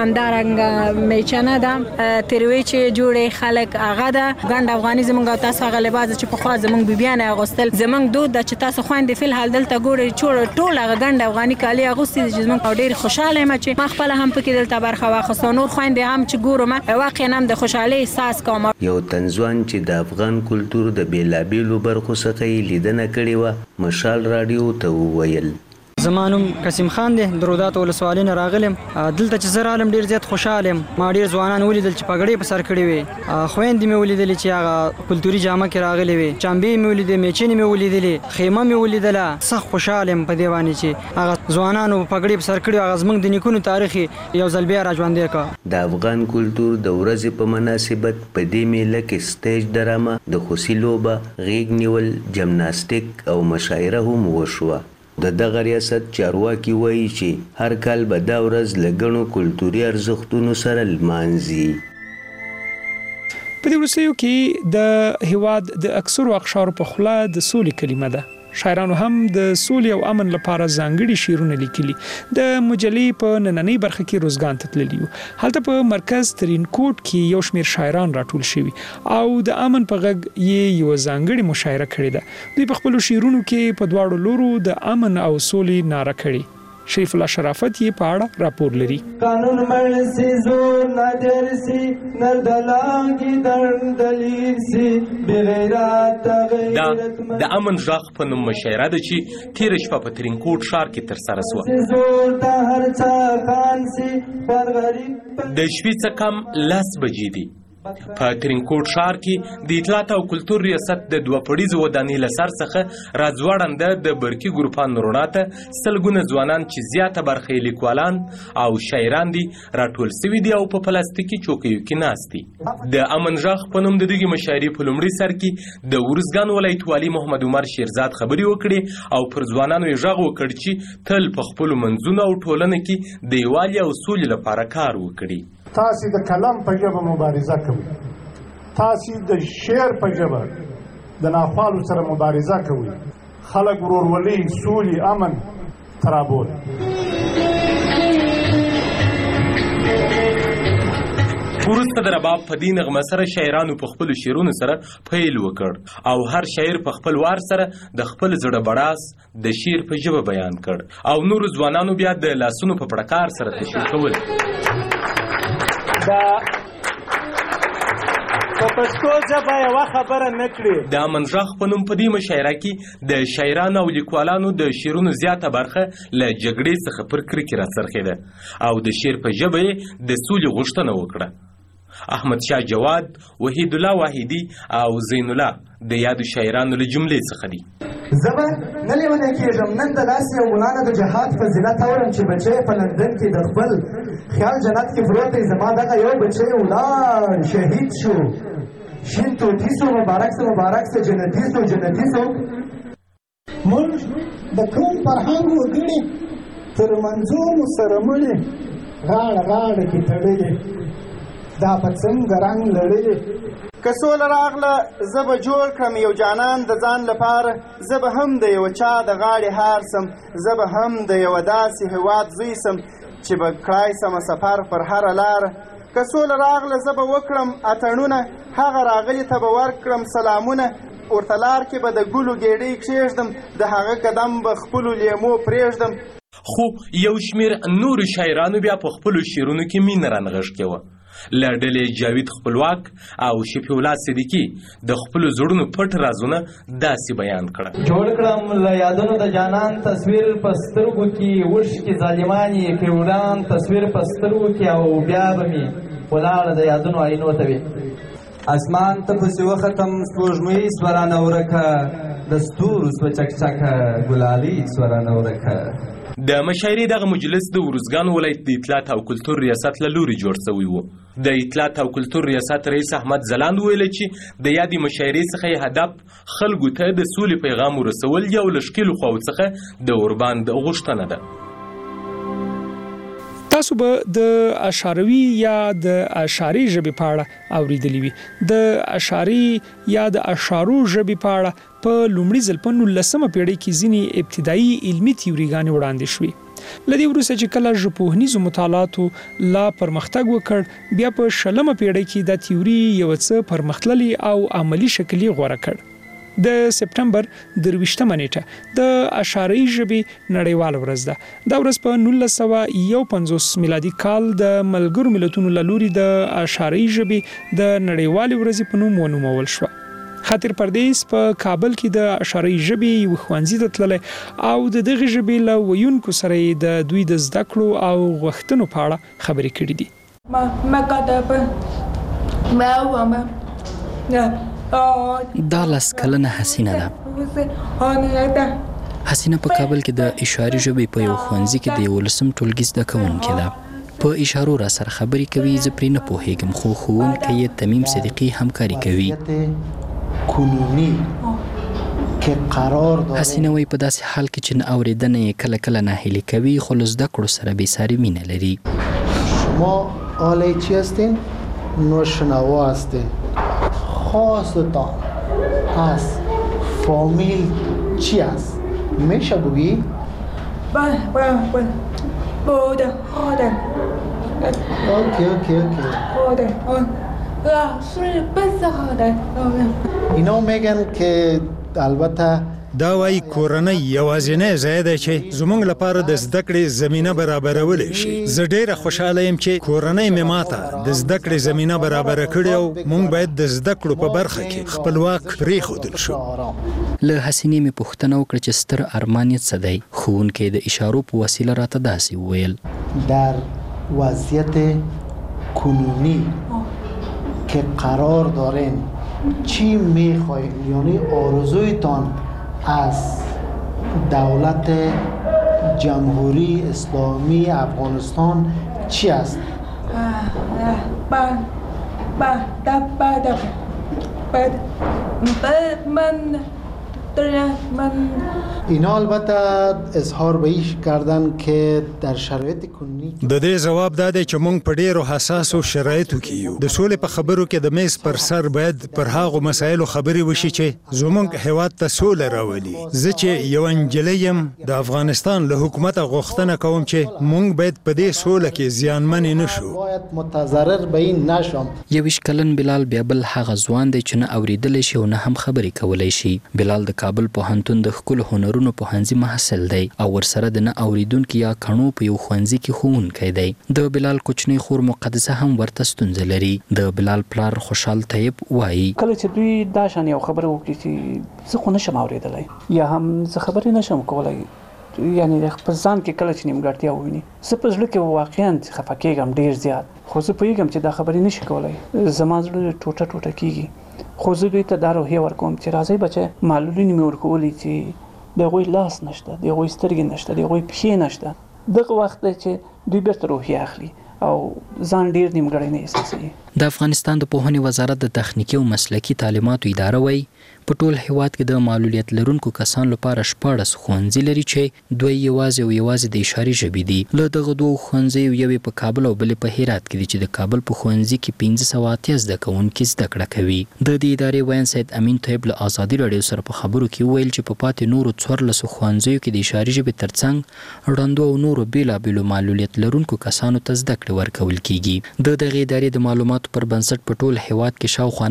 همدارنګه میچنه ده، تروي چې جوړې خلک هغه ده ګڼ افغاني زمونږ تاسو هغه لباس چې په خوا زمونږ بیبيانه اغوستل زمونږ دود چې تاسو خويندې فل حال دلته ګوري ټول ګڼ افغاني کالي اغوستي چې موږ ډېر خوشاله یم چې ما خپل هم پکې دلته برخه واخیسته. نور خويندې هم چې ګورم واقعا هم د خوشحالۍ احساس کوم. یو تنځوان چې د افغان کلچر د بیلابیلو برخو څخه یې لیدنه کړې وه مشال راډیو ته وویل زمانم قاسم خان دی، درودات ولسوالۍ نه راغلم. دلته چې زه رالم ډېر زیات خوشحال یم. ما ډېر ځوانان ولیدل چې پګړۍ په سر کړې وې، خویندې مې ولیدلې چې هغه کلتوري جامه کې راغلې وې، چمبې مې ولیدې، میچنې مې ولیدلې، خیمه مې ولیدله. سخت خوشحال یم په دې باندې چې هغه ځوانانو پګړۍ په سر کړې، هغه زموږ د نیکونو تاریخ یو ځل بیا راژوندی کړه. د افغان کلچر د ورځې په مناسبت په دې میله کې سټیج ډرامه، د خوسي لوبه، غیږ نیول، جمناستیک او مشاعره هم وشوه. د دغه ریاست چارواکي وایي چې هر کال به دا ورځ له ګڼو کلتوري ارزښتونو سره لمانځي. په دې وروستیو کې د هیواد د اکثرو اقشارو په خوله د سولې کلمه ده. شاعرانو هم د سولې او امن لپاره ځانګړي شعرونه لیکلي. د مجلې په نننۍ برخه کې روزګان ته تللي وو. هلته په مرکز ترینکوټ کې یو شمیر شاعران راټول شوي او د امن په غږ یې یو ځانګړي مشاعره کړې ده. دوی په خپلو شعرونو کې په دواړو لورو د امن او سولې ناره کړې. شریف الله شرافت یې په اړه راپور لري. قانون مرسي زور نادرسي نردلانګي دندلیر سي بغیرات غیرت د امن ژغ په نوم مشاعره ده چې تیر شپه په ترینکوټ ښار کې تر سره شوه. زور ته هر څه خان سي پر غریب د شپې څه کم 10 بجې دي په ترینکوټ ښار کې د اطلاعات او کلتور ریاست د 2 پړیزو ودانۍ له سر څخه راځوړنده د برقي ګروپانو رڼا ته سلګونه ځوانان چې زیاته برخه یې لیکوالان او شاعران دي راټول سوي دي او په پلاستیکي چوکیو کې ناست دي. د امن غږ په نوم د دغې مشاعرې په لومړي سر کې د ارزګان ولایت والي محمد عمر شیرزاد خبرې وکړې او پر ځوانانو یې غږ وکړ چې تل په خپلو منځونو او ټولنه کې د یووالي او سولې لپاره کار وکړي. تاسې د کلم په ژبه مبارزه کوئ، تاسې د شعر په ژبه د ناخوالو سره مبارزه کوئ، خلک ورورولي، سولې، امن ترابول. وروسته د رباب په دې نغمه سره شاعرانو په خپلو شعرونو سره پیل وکړ او هر شاعر په خپل وار سره د خپل زړه بړاس د شعر په ژبه بیان کړ او نورو ځوانانو بیا د لاسونو په پړکار سره تشویق کول. په پښتو ژبه یوه خبره نه کړي. د امن غږ په نوم په دې مشاعره کې د شاعرانو او لیکوالانو د شعرونو زیاته برخه له جګړې څخه پر کرکې راڅرخېده او د شعر په ژبه یې د سولې غوښتنه وکړه. احمد شاه جواد، وحید الله واحدي او زین الله د یادو شاعرانو له جملې څخه دي. زه به نه لیونی کېږم، نن د داسې یو مولانا د جهاد فضیلت اورم چې بچی په لندن کې د خپل خیال جنت کې پروت دی، زما دغه یو بچی ولاړ شهید شو، شین توتی سو، مبارک سه جنتي سو. موږ د کوم فرهنګ وګړي تر منظومو سره مړي، غاړه کې تړلې دا په څنګه رنګ لړلې. که سوله راغله زه به جوړ کړم یو جانان د ځان لپاره، زه به هم د یو چا د غاړې هار سم، زه به هم د یو داسې هېواد زوی سم چې به کړای سمه سفر پر هره لاره. که سوله راغله زه به وکړم اتڼونه، هغه راغلي ته به ورکړم سلامونه، ورته لار کې به د ګلو ګېډۍ کښېږدم، د هغه قدم به خپلو لیمو پرېږدم. خو یو شمېر نورو شاعرانو بیا په خپلو شعرونو کې مینه رانغښتې وه. له ډلې جاوید خپلواک او شفیع الله صدیقي د خپلو زړونو پټ رازونه داسې بیان کړه. جوړ کړم له یادونو د جانان تصویر په سترګو کې، اوښکې ظالمانې کړې وران تصویر په سترګو کې، او بیا به مې ولاړه د یادونو آینو ته وي. اسمان ته پسې وختم سپوږمۍ سوه رانه ورکه، د ستورو سوه چکچکه ګلالۍ سوه رانه ورکه. د مشاعرې دغه مجلس د ارزګان ولایت د اطلاعات او کلتور ریاست له لوري جوړ شوی و. د اطلاعات او کلتور ریاست رئیس احمد ځلاند ویل چې د یادې مشاعرې څخه یې هدف خلکو ته د سولې پیغام ورسول یو له ښکېلو خواوو څخه د اورباند غوښتنه ده. تاسو به د اشعري یا د اشعري ژبې په اړه اوریدلی وي. د اشعري یا د اشعارو ژبې په اړه په لومړي ځل په 19مه پیړۍ کې ځینې ابتدایي علمي تیوریګانې وړاندې شوې. لدې وروسته چې کله ژبپوهنیزو مطالعاتو لا پرمختګ وکړ، بیا په 20مه پیړۍ کې دا تیوري یو څه پرمختللي او عملی شکل یې غوره کړ. د سپټمبر 23مه نیټه د اشعري ژبې نړیواله ورځ ده. دا ورځ په 1951 میلادي کال د ملګرو ملتونو له لوري د اشعري ژبې د نړیوالې ورځې په نوم ونومول شوه. خاطر پردیس په کابل کې د اشعري ژبې یو ښوونځي ته تللی او د دغې ژبې له ویونکو سره یې د دوی د زده کړو او غوښتنو په اړه خبرې کړې دي. دا لس کلنه حسینه ده. حسینه په کابل کې د اشعري ژبې په یو ښوونځي کې د 11م ټولګي زده کوونکې ده. په اشارو را سره خبرې کوي، زه پرې نه پوهېږم، خو ښوونکی یې تمیم صدیقي همکاري کوي. حسینه وایي په داسې حال کې چې نه اورېدنه یې کله کله ناهیلي کوي، خو له زده کړو سره بېساري مینه لري. شما آله چی هستین؟ نوشنوا هستین. خواستان از فامیل چی است؟ میشه بگی؟ بوده اوکی اینا میگن که البته دا وایي کورنۍ یوازینی ځای دی چې زموږ لپاره د زده کړې زمینه برابرولی شي. زه ډیره خوشحاله یم چې کورنۍ مې ماته د زده کړې زمینه برابره کړې او موږ باید د زده کړو په برخه کې خپلواک پرېښودل شو. له حسینې مې پوښتنه وکړه چې ستر ارمان یې څه دی. ښوونکی د اشارو په وسیله راته داسې وویل: در وضعیت کنونی که قرار دارین چی میخواین، یعنی آرزویتان از دولت جمهوری اسلامی افغانستان چی است؟ اینا البته اظهار به ایش کردن که در شرایط کنونی د دې جواب دا دی چې موږ په ډیرو حساسو شرایطو کې یو. د سولې په خبرو کې د میز پر سر باید پر هغو مسایلو خبرې وشي چې زموږ هیواد ته سوله راولي. زه چې یو انجلۍ یم د افغانستان له حکومت غوښتنه کوم چې موږ باید په دې سوله کې زیانمن نه شو. باید متضرر به این نشم. 21 کلن بلال بیا بل هغه ځوان دی چې نه اوریدلی شي او نه هم خبرې کولی شي. بلال د کابل پوهنتون د ښکلو هنرونو پوهنځي محصل دی او ورسره د نه اوریدونکي یا کڼو په یو ښوونځي کې ښوونکی دی. د بلال کوچنۍ خور مقدسه هم ورته ستونزه لري. د بلال پلار خوشحال طیب وایي کله چې دوی دا شان یو خبره وکړي چې زه خو نشم اوریدلی یا هم زه خبرې نشم کولی، یعنی په ځان کې کله چې نیمګړتیا وویني زه په زړه کې واقعا خفه کېږم ډېر زیات، خو زه پوهېږم چې دا خبرې نشي کولی، زما زړه ټوټه ټوټه کېږي. خو زه دوی ته دا روحیه ورکوم چې راځئ بچه معلولینې مې ورکولی چې د هغوی لاس نشته، د هغوی سترګې نشته، د هغوی پښې نشته. دغه وخت دی چې دوی بیرته روحیه اخلي او ځان ډیر نیمګړی نه احساسوي. د افغانستان د پوهنې وزارت د تخنیکي او مسلکي تعلیماتو اداره وایي په ټول هیواد کې د معلولیت لرونکو کسانو لپاره 14 ښوونځي لري چې دوی یوازې د اشاري ژبې دي. له دغه دوه ښوونځیو یوې په کابل او بلې په هرات کې دي چې د کابل په ښوونځي کې 1580 زده کوونکي زده کړه کوي. د دې ادارې ویاند سید امین طیب له ازادي راډیو سره په خبرو کې وویل چې په پاتې نورو 14 ښوونځیو کې د اشاري ژبې ترڅنګ ړندو او نورو بیلابیلو معلولیت لرونکو کسانو ته زده کړې ورکول کیږي. د دغې ادارې د معلوماتو پر بنسټ په ټول هیواد کې شاوخوا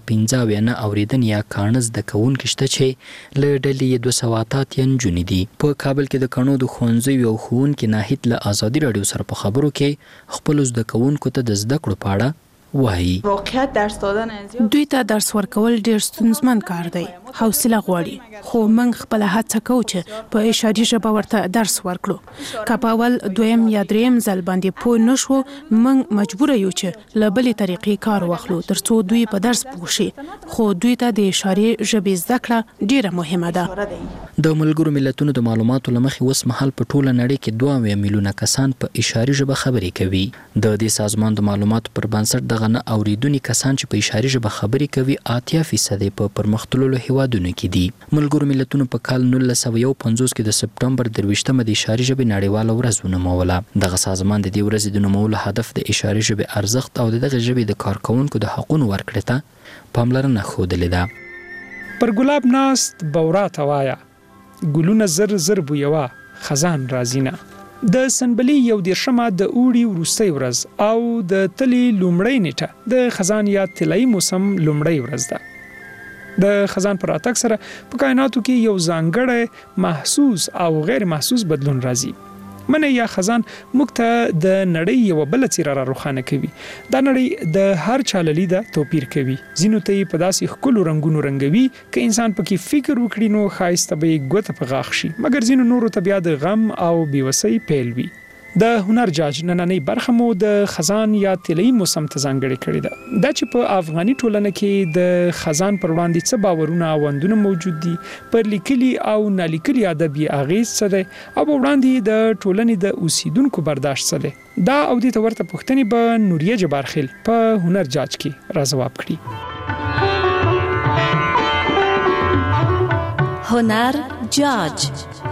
915 نه اوریدنې یا کاڼه زده کوونکي شته چې له ډلې 288 نجونې دي. په کابل کې د کڼو د ښوونځیو یو ښوونکي ناهید له ازادي راډیو سره په خبرو کې خپلو زده کوونکو ته د زده کړو په اړه وایي واقعیت درس دادن دوی ته درس ورکول ډیر ستونزمن کار دی، حوصله غواړي، خو موږ خپل هڅه کوو چې په اشاري ژبه ورته درس ورکړو. که په اول دویم یا دریم ځل باندې پوه نشو موږ مجبور یو چې له بلې طریقې کار واخلو ترڅو دوی په درس پوه شي، خو دوی ته د اشاري ژبې زده کړه ډیره مهمه ده. د ملګرو ملتونو د معلوماتو له مخې اوس مهال په ټوله نړۍ کې 2 میلیونه کسان په اشاري ژبه خبرې کوي. د دې سازمان د معلوماتو پر بنسټ دغه نه اوریدونکي کسان چې په اشاري ژبه خبرې کوي 80% په پرمختللو هیوادونو کې دي. ملګرو ملتونو په کال 1950 کې د سپټمبر 23مه د اشاري ژبې نړیواله ورځ ونوموله. دغه سازمان د دې ورځې د نومولو هدف د اشاري ژبې ارزښت او دغه ژبې د کارکونکو د حقونو ورکړې ته پاملرنه ښودلې ده. پر ګلاب ناست بورا توایا ګلونه زر زر بویوا خزان رازینا. د سنبلي 11مه د اوړي وروستۍ ورځ او د تلي لومړۍ نیټه د خزان یا طلایي موسم لومړۍ ورځ ده. د خزان پر راتګ سره په کائناتو کې یو ځانګړی محسوس او غیر محسوس بدلون راځي. منی یا خزان موږ ته د نړۍ یو بل څیره را روښانه کوي. دا نړۍ د هر چا له لیده توپیر کوي. ځینو ته یې په داسې ښکلو رنګونو رنګوي که انسان پکې فکر وکړي نو ښایسته به یې ګوته په غاښ شي، مګر ځینو نورو ته بیا د غم او بېوسۍ پیل وي. د هنر جاج نننۍ برخه مو د خزان یا طلایي موسم ته ځانګړې کړې ده. دا چې په افغاني ټولنه کې د خزان پر وړاندې څه باورونه او اندونه موجود دي، پر لیکلي او نالیکلي ادب یې اغیز څه دی او په وړاندې د ټولنې د اوسیدونکو برداشت څه دی، دا او دې ته ورته پوښتنې به نوریه جبارخیل په هنر جاج کې راځواب کړي. هنر جاج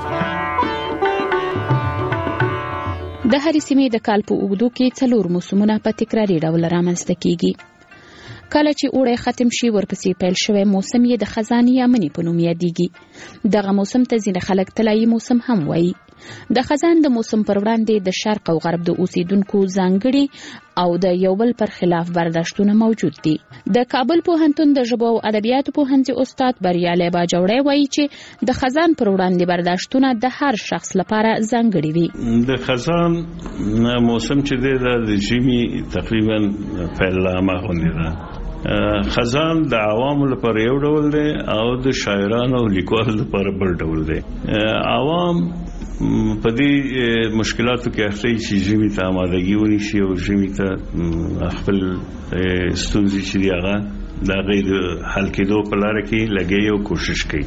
د هرې سیمې د کال په اوږدو کې 4 موسمونه په تکراري ډول رامنځته کیږي. کله چې اوړی ختم شي ورپسې پیل شوی موسم یې د خزان یا مني په نوم یادیږي. دغه موسم ته ځینې خلک طلایي موسم هم وایي. د خزان د موسم پر وړاندې د شرق او غرب د اوسیدونکو ځانګړي او د یو بل پر خلاف برداشتونه موجود دي. د کابل پوهنتون د ژبو او ادبیاتو پوهنځي استاد بریالی باجوړی وایي چې د خزان پر وړاندې برداشتونه د هر شخص لپاره ځانګړي وي. د خزان موسم چې دی د ژمي تقریبا پیلامه غوندې ده. خزان د عوامو لپاره یو ډول دی او د شاعرانو او لیکوالو لپاره بل ډول دی. عوام په دې مشکلاتو کې اخته چې ژمي ته آمادګي ونیسي او ژمي ته خپل ستونزې چې دی هغه د غیر حل کېدو په لار کې لګي او کوشش کوي.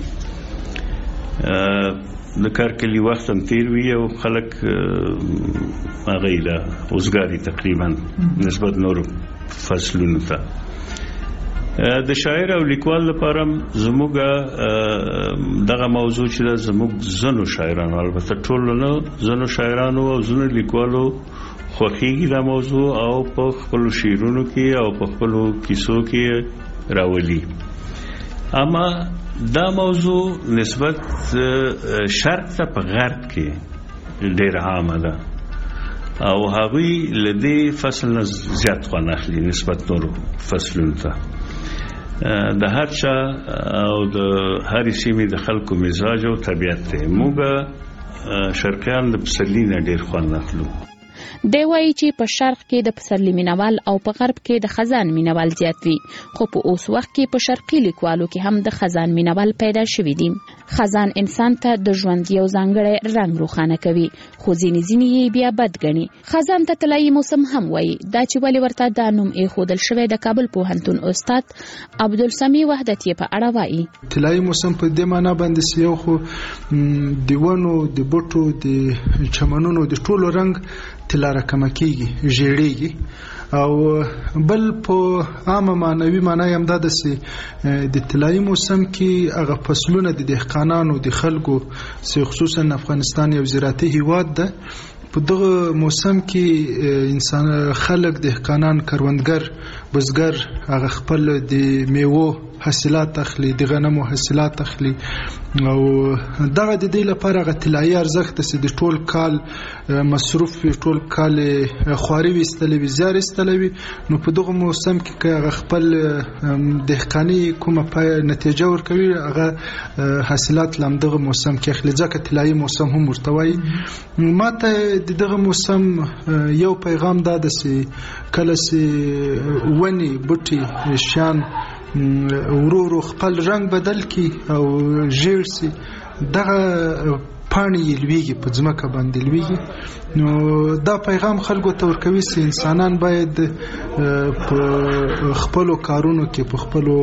د کار کلی وخت هم تیر وي او خلک هغه له اوسګاري تقریبا نسبت نور فصلونو ته. د شاعر او لیکوال لپاره زموږ دغه موضوع چې زموږ زنو شاعرانو البته ټول نه زنو شاعرانو او زنو لیکوالو خوښیږي دا موضوع او په خپل شعرونو کې او په خپل کیسو کې راولي. اما دا موضوع نسبت شرق ته په غرب کې ډېر عامه ده او هغوی لدې فصل نه زیات خوند اخلي نسبت نورو فصلونو ته. د هر چا او د هر سیمې د خلکو مزاج او طبیعت دی. موږ شرقیان د پسرلي نه ډېر خوند اخلو. دی وایي چې په شرق کې د پسرلي مینوال او په غرب کې د خزان مینوال زیات وي، خو په اوس وخت کې په شرقي لیکوالو کې هم د خزان مینوال پیدا شوي دي. خزان انسان ته د ژوند یو ځانګړی رنګ روښانه کوي، خو ځینې یې بیا بد ګڼي. خزان ته طلایي موسم هم وایي. دا چې ولې ورته دا نوم ایښودل شوی د کابل پوهنتون استاد عبدالسمیع وحدت یې په اړه وایي. طلایي موسم په دې معنا باندې یو خو د ونو د بوټو د چمنونو د ټولو رنګ طلا راکمه کیږي، ژیړیږي. او بل په عامه معنوي معنا هم دا د د طلایي موسم کې هغه فصلونه د دهقانانو د خلکو خصوصا افغانستان یو زراعتي هیواد ده. په دغه موسم کې انسان خلک دهقانان کروندګر بزګر هغه خپل د میوو حاصلات اخلي، د غنمو حاصلات اخلي او دغه د دې لپاره هغه طلایي ارزښت چې د ټول کال مصروف ټول کال خواري وستلې وي زیار استلې وي. نو په دغه موسم کې هغه خپل دهقاني کومه پای نتیجه ورکوي هغه حاصلات لم دغه موسم کې اخلي، ځکه طلایي موسم هم ورته وایي. ماته دغه موسم یو پیغام دا ده چې کله چې ونی بوټي شان ورو خپل رنگ بدل کی او ژیړ سي، دغه پاڼې لویږي په ځمکه باندې لویږي. نو دا پیغام خلکو ته ورکوي چې انسانان باید په خپلو کارونو کې په خپلو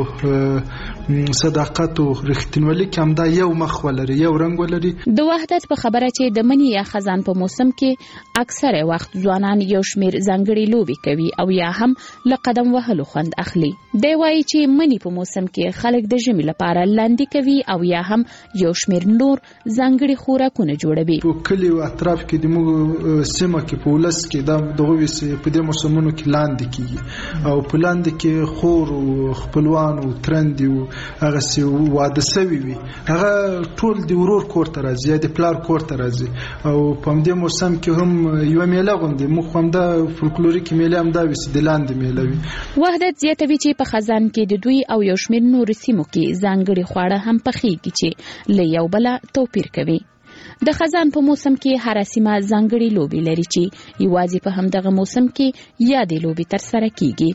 صداقت او رښتینولۍ کې هم دا یو مخ ولري، یو رنگ ولري. د وحدت په خبره چې د منی یا خزان په موسم کې اکثره وخت ځوانان یو شمیر ځانګړي لوبي کوي او یا هم له قدم وهلو خوند اخلي. دی وایي چې منی په موسم کې خلک د ژمي لپاره لاندې کوي او یا هم یو شمیر نور ځانګړي خوراکونه جوړوي. په کلی او اطراف کې د موږ سیمه کې په ولس کې دا دغه وسې په دې موسمونو کې لاندې کیږي او په لاندې کې خور او خپلوان او ترند او هغه سی واده سوي وي، هغه ټول د ورور کور ته راځي، د پلار کور ته راځي. او په دې موسم کې هم یو میله غوندي مخ هم دا فولکلوریک میله هم دا وسې د لاندې میله وي. وحدت زیاتوي چې په خزان کې د دوی او یو شمیر نور سیمو کې ځانګړي خواړه هم پخېږي چې له یو بل توپیر کوي. د خزان په موسم کې هر سیمه ځانګړي لوبي لري چې یوازې په همدغه موسم کې یادې لوبي تر سره کیږي.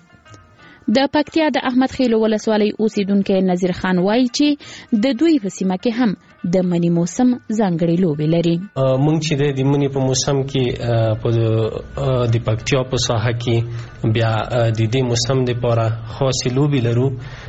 د پکتیا د احمد خیلو ولسوالۍ اوسیدونکو نذیر خان وایي چې د دوی په سیمه کې هم د منی موسم ځانګړي لوبي لري. مونږ چې د منی په موسم کې په د پکتیا په ساحه کې بیا د دې موسم لپاره خاصه لوبي لرو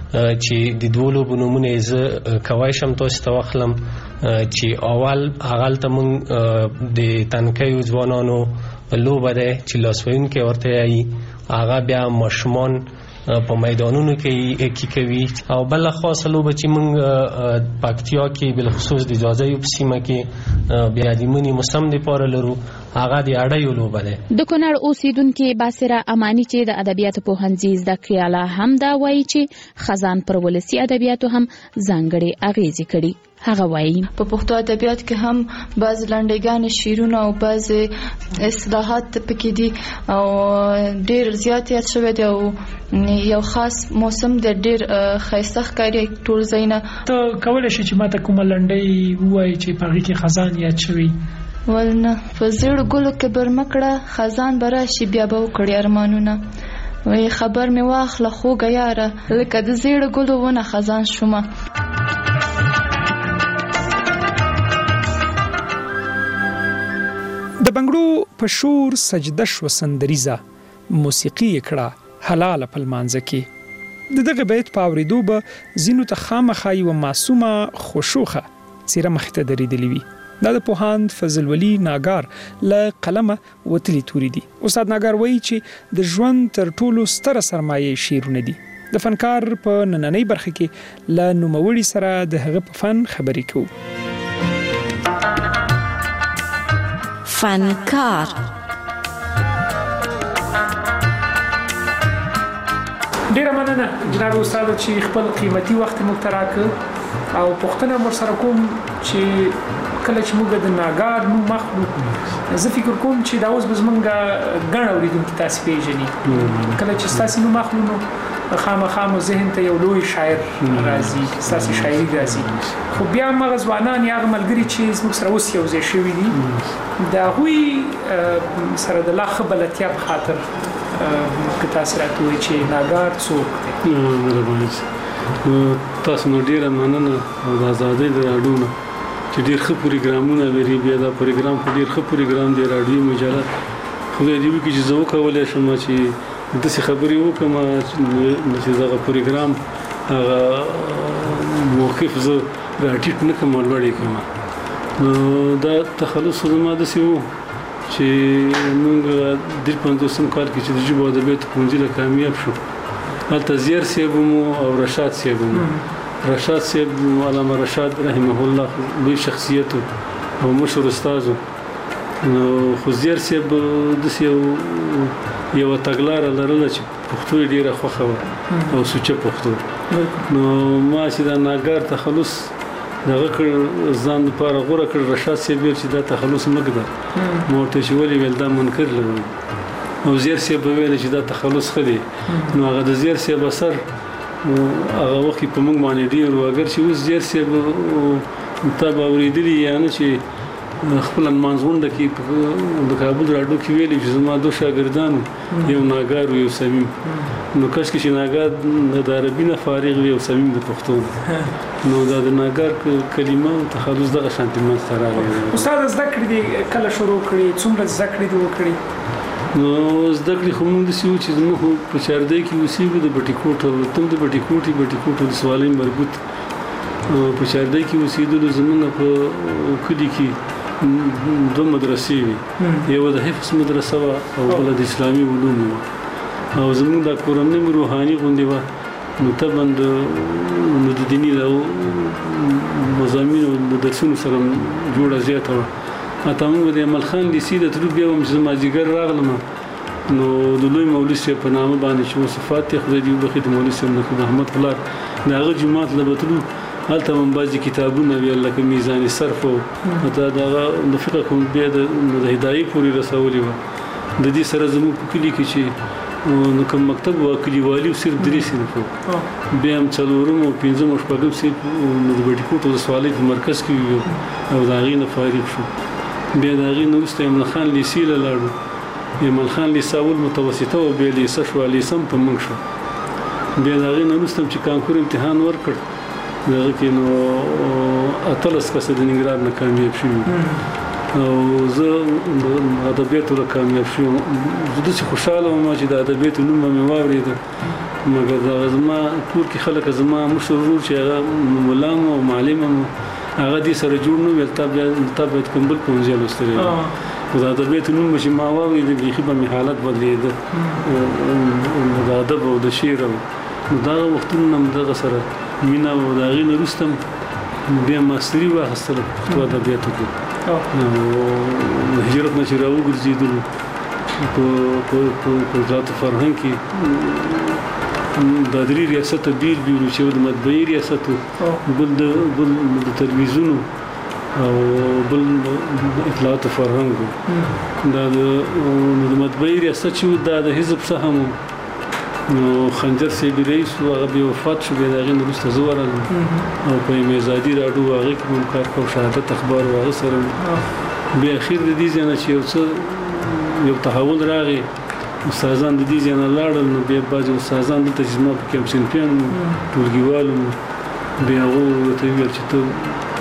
چې د دوه لوبو نومونه ز کوي شم تاسو ته واخلم. چې اول هغه ته مونږ د تنکیو ځوانانو لوبه ده چې لاسوین کې ورته یي، هغه بیا مشمان په میدانونو کې کوي. او بل خاصه لوبه چې موږ پکتیا کې بل خصوص د اجازه یو سیمه کې بیا د منی موسم لپاره لرو، هغه د اړیو لوبه ده. د کونړ اوسیدونکو باسره امانی چې د ادبیاتو پوهنځي زده کړیاله هم دا وایي چې خزان پر ولسی ادبیاتو هم ځانګړي اغیزې کړي. هغه وایي په پښتو ادبیات کې هم بعض لنډګان شعرونه او بعض اصطلاحات پکې دي او ډیر زیات یاد شوی دی او یو خاص موسم د ډیر خیسته ښکاري ټول زینه. ته کولای شې چې ماته کومه لنډۍ ووایي چې په هغې کې خزان یاد شوی؟ ولنه په زیړ ګلو کې برمکړه خزان به راشي بیا به وکړي ارمانونه، وی خبر مې واخله خوږه یاره لکه د زیړ ګلو ونه خزان شومه. د بنګړو په شور سجده شو سندریزه موسیقي کړه حلاله په لمانځه کې د دغه بیت په اورېدو به ځینو ته خامخا یوه معصومه خوشوخه څیره مخې ته درېدلې وي. دا د پوهاند فضل ولی ناګار له قلمه وتلي توري دي. استاد ناګار وایي چې د ژوند تر ټولو ستره سرمایه شعرونه دي. د فنکار په نننۍ برخه کې له نوموړي سره د هغه په فن خبرې کوو. فنکار ډیره مننه جناب استاد چې خپل قیمتي وخت موږ ته راکړ او پوښتنه مو سره کوم چې کله چې موږ د ناګار نوم مخلو زه فکر کوم چې دا اوس به زمونږ ګڼ اورېدونکي تاسې پېژني. کله چې ستاسې نوم اخلو نو خامخا مو ذهن ته یو لوی شاعر راځي، ستاسې شاعري راځي. خو بیا هماغه ځوانان یا هغه ملګري چې زموږ سره اوس یو ځای شوي دي د هغوی سره د لا ښه بلدتیا په خاطر که تاسې راته ووایئ چې ناګار څوک دی؟ مهرباني تاسو نو ډېره مننه او د ازادۍ د راډیو نه چې ډېر ښه پروګرامونه لري. بیا دا پروګرام خو ډېر ښه پروګرام دی راډیو مجله. خدای دې وکړي چې زه وکولی شم چې داسې خبرې وکړم چې دغه پروګرام هغه موقف زه راټیټ نه کړم او لوړ یې کړم. نو دا تخلص زما داسې و چې موږ 53 کال کې چې د ژبو او ادبیاتو ښوونځي له کامیاب شو هلته زیر صاحب مو او رشاد صاحب مو. رشاد صاحب علامه رشاد رحمه الله لوی شخصیت او مشهور استاد. نو خو زیر صاحب داسې یوه تګلاره لرله چې پښتو یې ډېره خوښه وه او سوچه پښتو. نو ما چې دا ناګار تخلص دغه کړ ځان لپاره غوره کړ. رشاد صاحب ویل چې دا تخلص مه ږده. ما ورته چې ولې ویل دا منکر لرم او زیر صاحب ویل چې دا تخلص ښه دی. نو هغه د زیر صاحب اثر هغه وخت په موږ باندې ډېر و. اگر چې اوس زیر صاحب تا به اورېدلي یا نه چې خپله لمانځغونډه کې د کابل راډیو کې ویلي چې زما دو شاګردان یو ناګار و یو صمیم. نو کاشکې چې ناګار د عربي نه فارغ وي او صمیم د پښتو. نو دا د ناګار کلمه او تخلص دغه شانتې منځته راغلی. استاد زده کړې دي کله شروع کړې؟ څومره زده کړې دي وکړې؟ نو زده کړې خو موږ داسې وو چې زموږ په چاردی کې اوسېږو د بټي کوټ تم د بټي کوټ ولسوالۍ مربوط په چاردی کې اوسېدلو. زموږ په کلي کې دوه مدرسې وي، یوه د حفظ مدرسه وه او بله د اسلامي علومو وه. او زموږ دا کورنۍ مو روحاني غوندې وه. نو طبعا د دیني مضامینو د درسونو سره جوړه زیاته وه. حتی موږ د عمل خان لیسې ته تلو. بیا هم چې زه مازدیګر راغلم نو د لوی مولوي صاحب په نامه باندې چې وصفات یې خدای دې وبخښي د مولوي صاحب نقیب احمد پلار د هغه جومات له به تلو. هلته هم بعضې کتابونه ویل لکه میزان صرف او حتی د هغه د فقه کوم بیا د هدایې پورې رسولې وه. د دې سره زموږ په کلي کې چې نو کوم مکتب و کلیوالي و صرف 3 صنف و. بیا هم 4 او 5 او 6 صنف د بټي کوټ ولسوالۍ په مرکز کې وو او د هغې نه فارغ شو. بیا د هغې نه وروسته عمل خان لیسې له لاړو. عمل خان لیسه اول متوسطه وه، بیا لیسه شوه، لیسه هم په موږ شو. بیا د هغې نه وروسته هم چې کانکور امتحان ورکړ دغه کې نو 18 کسه د ننګرهار نه کامیاب شوي او زه ادبیاتو له کامیاب شوم. زه داسې خوشحاله وم چې د ادبیاتو نوم به مې واورېده. مګر دغه زما کور کې خلک زما مشر ورور چې هغه ملا م او معلم م هغه دې سره جوړ نه ویل تا باید کوم بل پوهنځی لوستلی وی. خو د ادبیاتو نوم به چې ما واورېده بیخي به مې حالت بدلېده د ادب او د شعر. او دغه وختونه هم دغه سره مینه او د هغې نه وروسته بیا ماستري واخیستله په پښتو ادبیاتو کې. نو هجرت نه چې راوګرځېدلو په وزارت فرهنګ کې دا 3 ریاست بیل بیلو چې د مطبعې ریاست بل د تلویزیونو او بل اطلاعات فرهنګ. دا د مطبعې ریاست چې دا د حزب څخه مو نو خنجر صاحب رئیس و هغه بیا وفات شو. بیا د هغې نه وروسته زه ورغلم او په ازادي راډیو هغې کې هم کار کوم، شهادت اخبار و هغه سره. بیا اخیر د دې ځای نه چې یو څه یو تحول راغی، استادان د دې ځای نه لاړل. نو بیا بعضې استادان دلته چې زما پکې هم صنفیان وو ټولګیوال وو، بیا هغو ورته وویل چې ته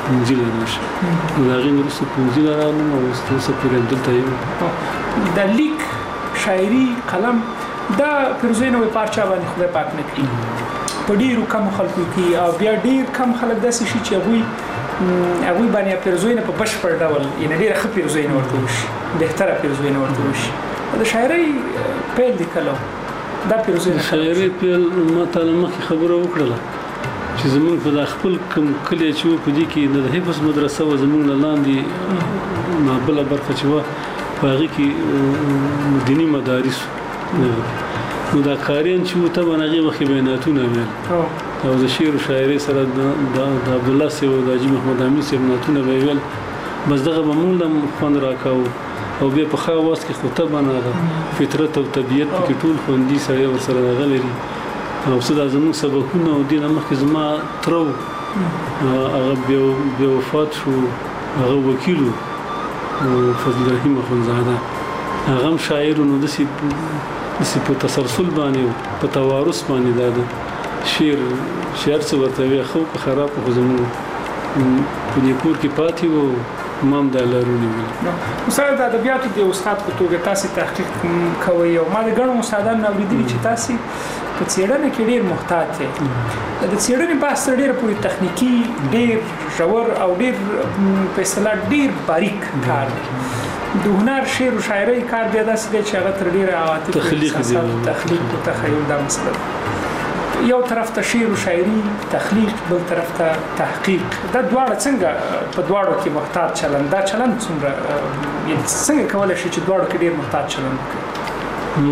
پونځي لراشه نو دا غي نورسته پونځي لراغلم او اوس پورې دلته یم د لیک شاعري قلم دا پروزینو پارچا باندې خدای پاک نه کړی په ډیرو کم خلکو کې او بیا ډیر کم خلک داسې شي چې هغوی باندې پروزینه په بشپړ ډول یعنې ډیره ښه پروزینه ورته وشي بهتره پروزینه ورته وشي د شاعرۍ پیل دی کله دا پروزینه شاعرۍ پیل ما تعالی مخکې خبره وکړله چې زمونږ په خپل کوم کلی چې و په دې کې د حفظ مدرسه و زمونږ نه لاندې بله برخه چې وه په هغې کې دیني مدارس نو دا قاریان چې وو طبعا هغې وخت بیاناتونه ویل او د شعر و شاعرۍ سره د عبدالله صاحب او د حاجي محمد امین صاحب نعتونه به یې ویل بس دغه به مونږ هم خوند راکاوه او بیا په ښه اواز کې خو طبعا هغه فطرت او طبیعت پکې ټول خوندي سړی ورسره هغه لري او څه دا زموږ سبقونه او دې نه مخکې زما تره هغه بیا وفات شو هغه وکیل و فضل رحیم اخوندزاده هغه هم شاعر نو داسې په تسلسل باندې په توارث باندې دا د شعر څه ورته وي ښه که خراب خو زموږ په دې کور کې پاتې و ما هم دا لارونې ویل استاد د ادبیاتو د استاد په توګه تاسې تحقیق کوئ او ما د ګڼو استادانو اورېدلي چې تاسې په څېړنه کې ډېر محتاط دی د څېړنې بحث ډېر پورې تخنیکي ډېر ژور او ډېر په اصطلاح ډېر باریک کار دی د هنر شعر و شاعرۍ کار بیا داسې دی چې هغه تر ډېره عواطف تخلیق و تخیل دا مسله یو طرف ته شعر و شاعري تخلیق بل طرف ته تحقیق دا دواړه څنګه په دواړو کې محتاط چلند دا چلند څومره یعنې څنګه کولی شي چې دواړو کې ډېر محتاط چلند وکړي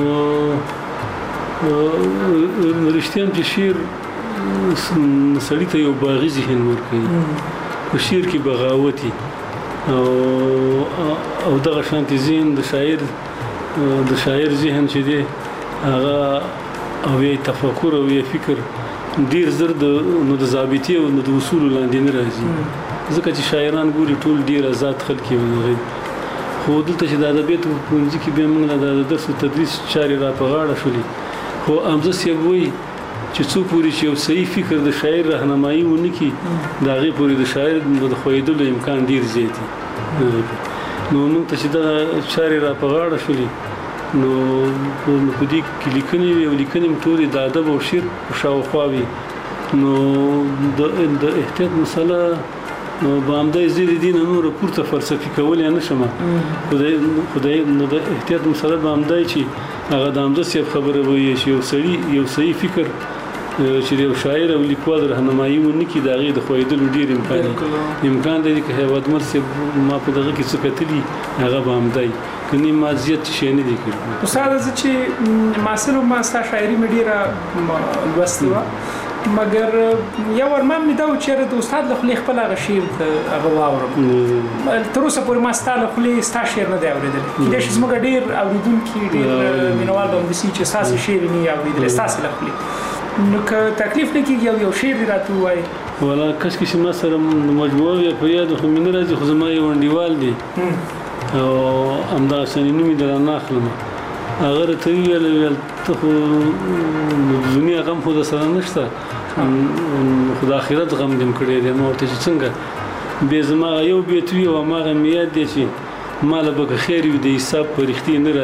نو رښتیا هم چې شعر سړي ته یو باغي ذهن ورکوي په شعر کې بغاوتي او دغه شانتي ذهن د شاعر ذهن چې دی هغه او یې تفکر او یې فکر ډیر زر نو د ضابطي او د اصول لاندې نه راځي ځکه چې شاعران ګوري ټول ډیر آزاد خلک وي خو دلته چې د ادبیات په پونځي کې به موږ د درس او تدریس چارې را په غاړه شولې خو امزه صاحب وایي چې څو پورې چې یو صحیح فکر د شاعر راهنمایي ونه کړي د هغې پورې د شاعر د ښویېدلو امکان ډیر زیات نو موږ ته چې دغه چارې را په غاړه شولې نو په دې کې لیکنې وي او لیکنې هم ټولې د ادب او شعر په شاوخوا وي نو د احتیاط مسله به همدای زه د دې نه نوره پورته فلسفي کولی نه شم خدای نو د احتیاط مسله به همدای چې هغه د همده صاحب خبره وایي چې یو صحیح فکر چې یو شاعر او لیکوال راهنمایي ونه کړي د هغې د ښویېدلو ډېر امکان دی که هیوادمل صاحب ما په دغه کې څه کتلي هغه به همدای کني ما زیات شي نه دي کړی استاد زه چې ماسلو ما ستا شاعري مې ډېره لوستې وه مګر یو ورما مې دا و چې د استاد له خولې خپل هغه شعر هغه واورم تر اوسه پورې ما ستا له خولې ستا شعر نه دی اورېدلی کیدای شي زموږ ډېر اورېدونکي ډېر مینوال به همداسې چې ستاسې شعر یې نه وي اورېدلی ستاسې له خولې نو که تکلیف نه کېږي یو شعر دې راته ووایي ولا کشکې چې ما سره مجموعه وي په یاد خو مې نه راځي خو زما یو انډیوال دی او همدغه شانې نوم یې درنه اخلم هغه راته وویل ته خو دنیا غم خو در سره نشته خو د آخرت غم دې م کړی دی ما ورته چې څنګه بیا زما یو بیت وي او هماغه مې یاد دی چې ماله به که خیر وي د حساب په رښتې نه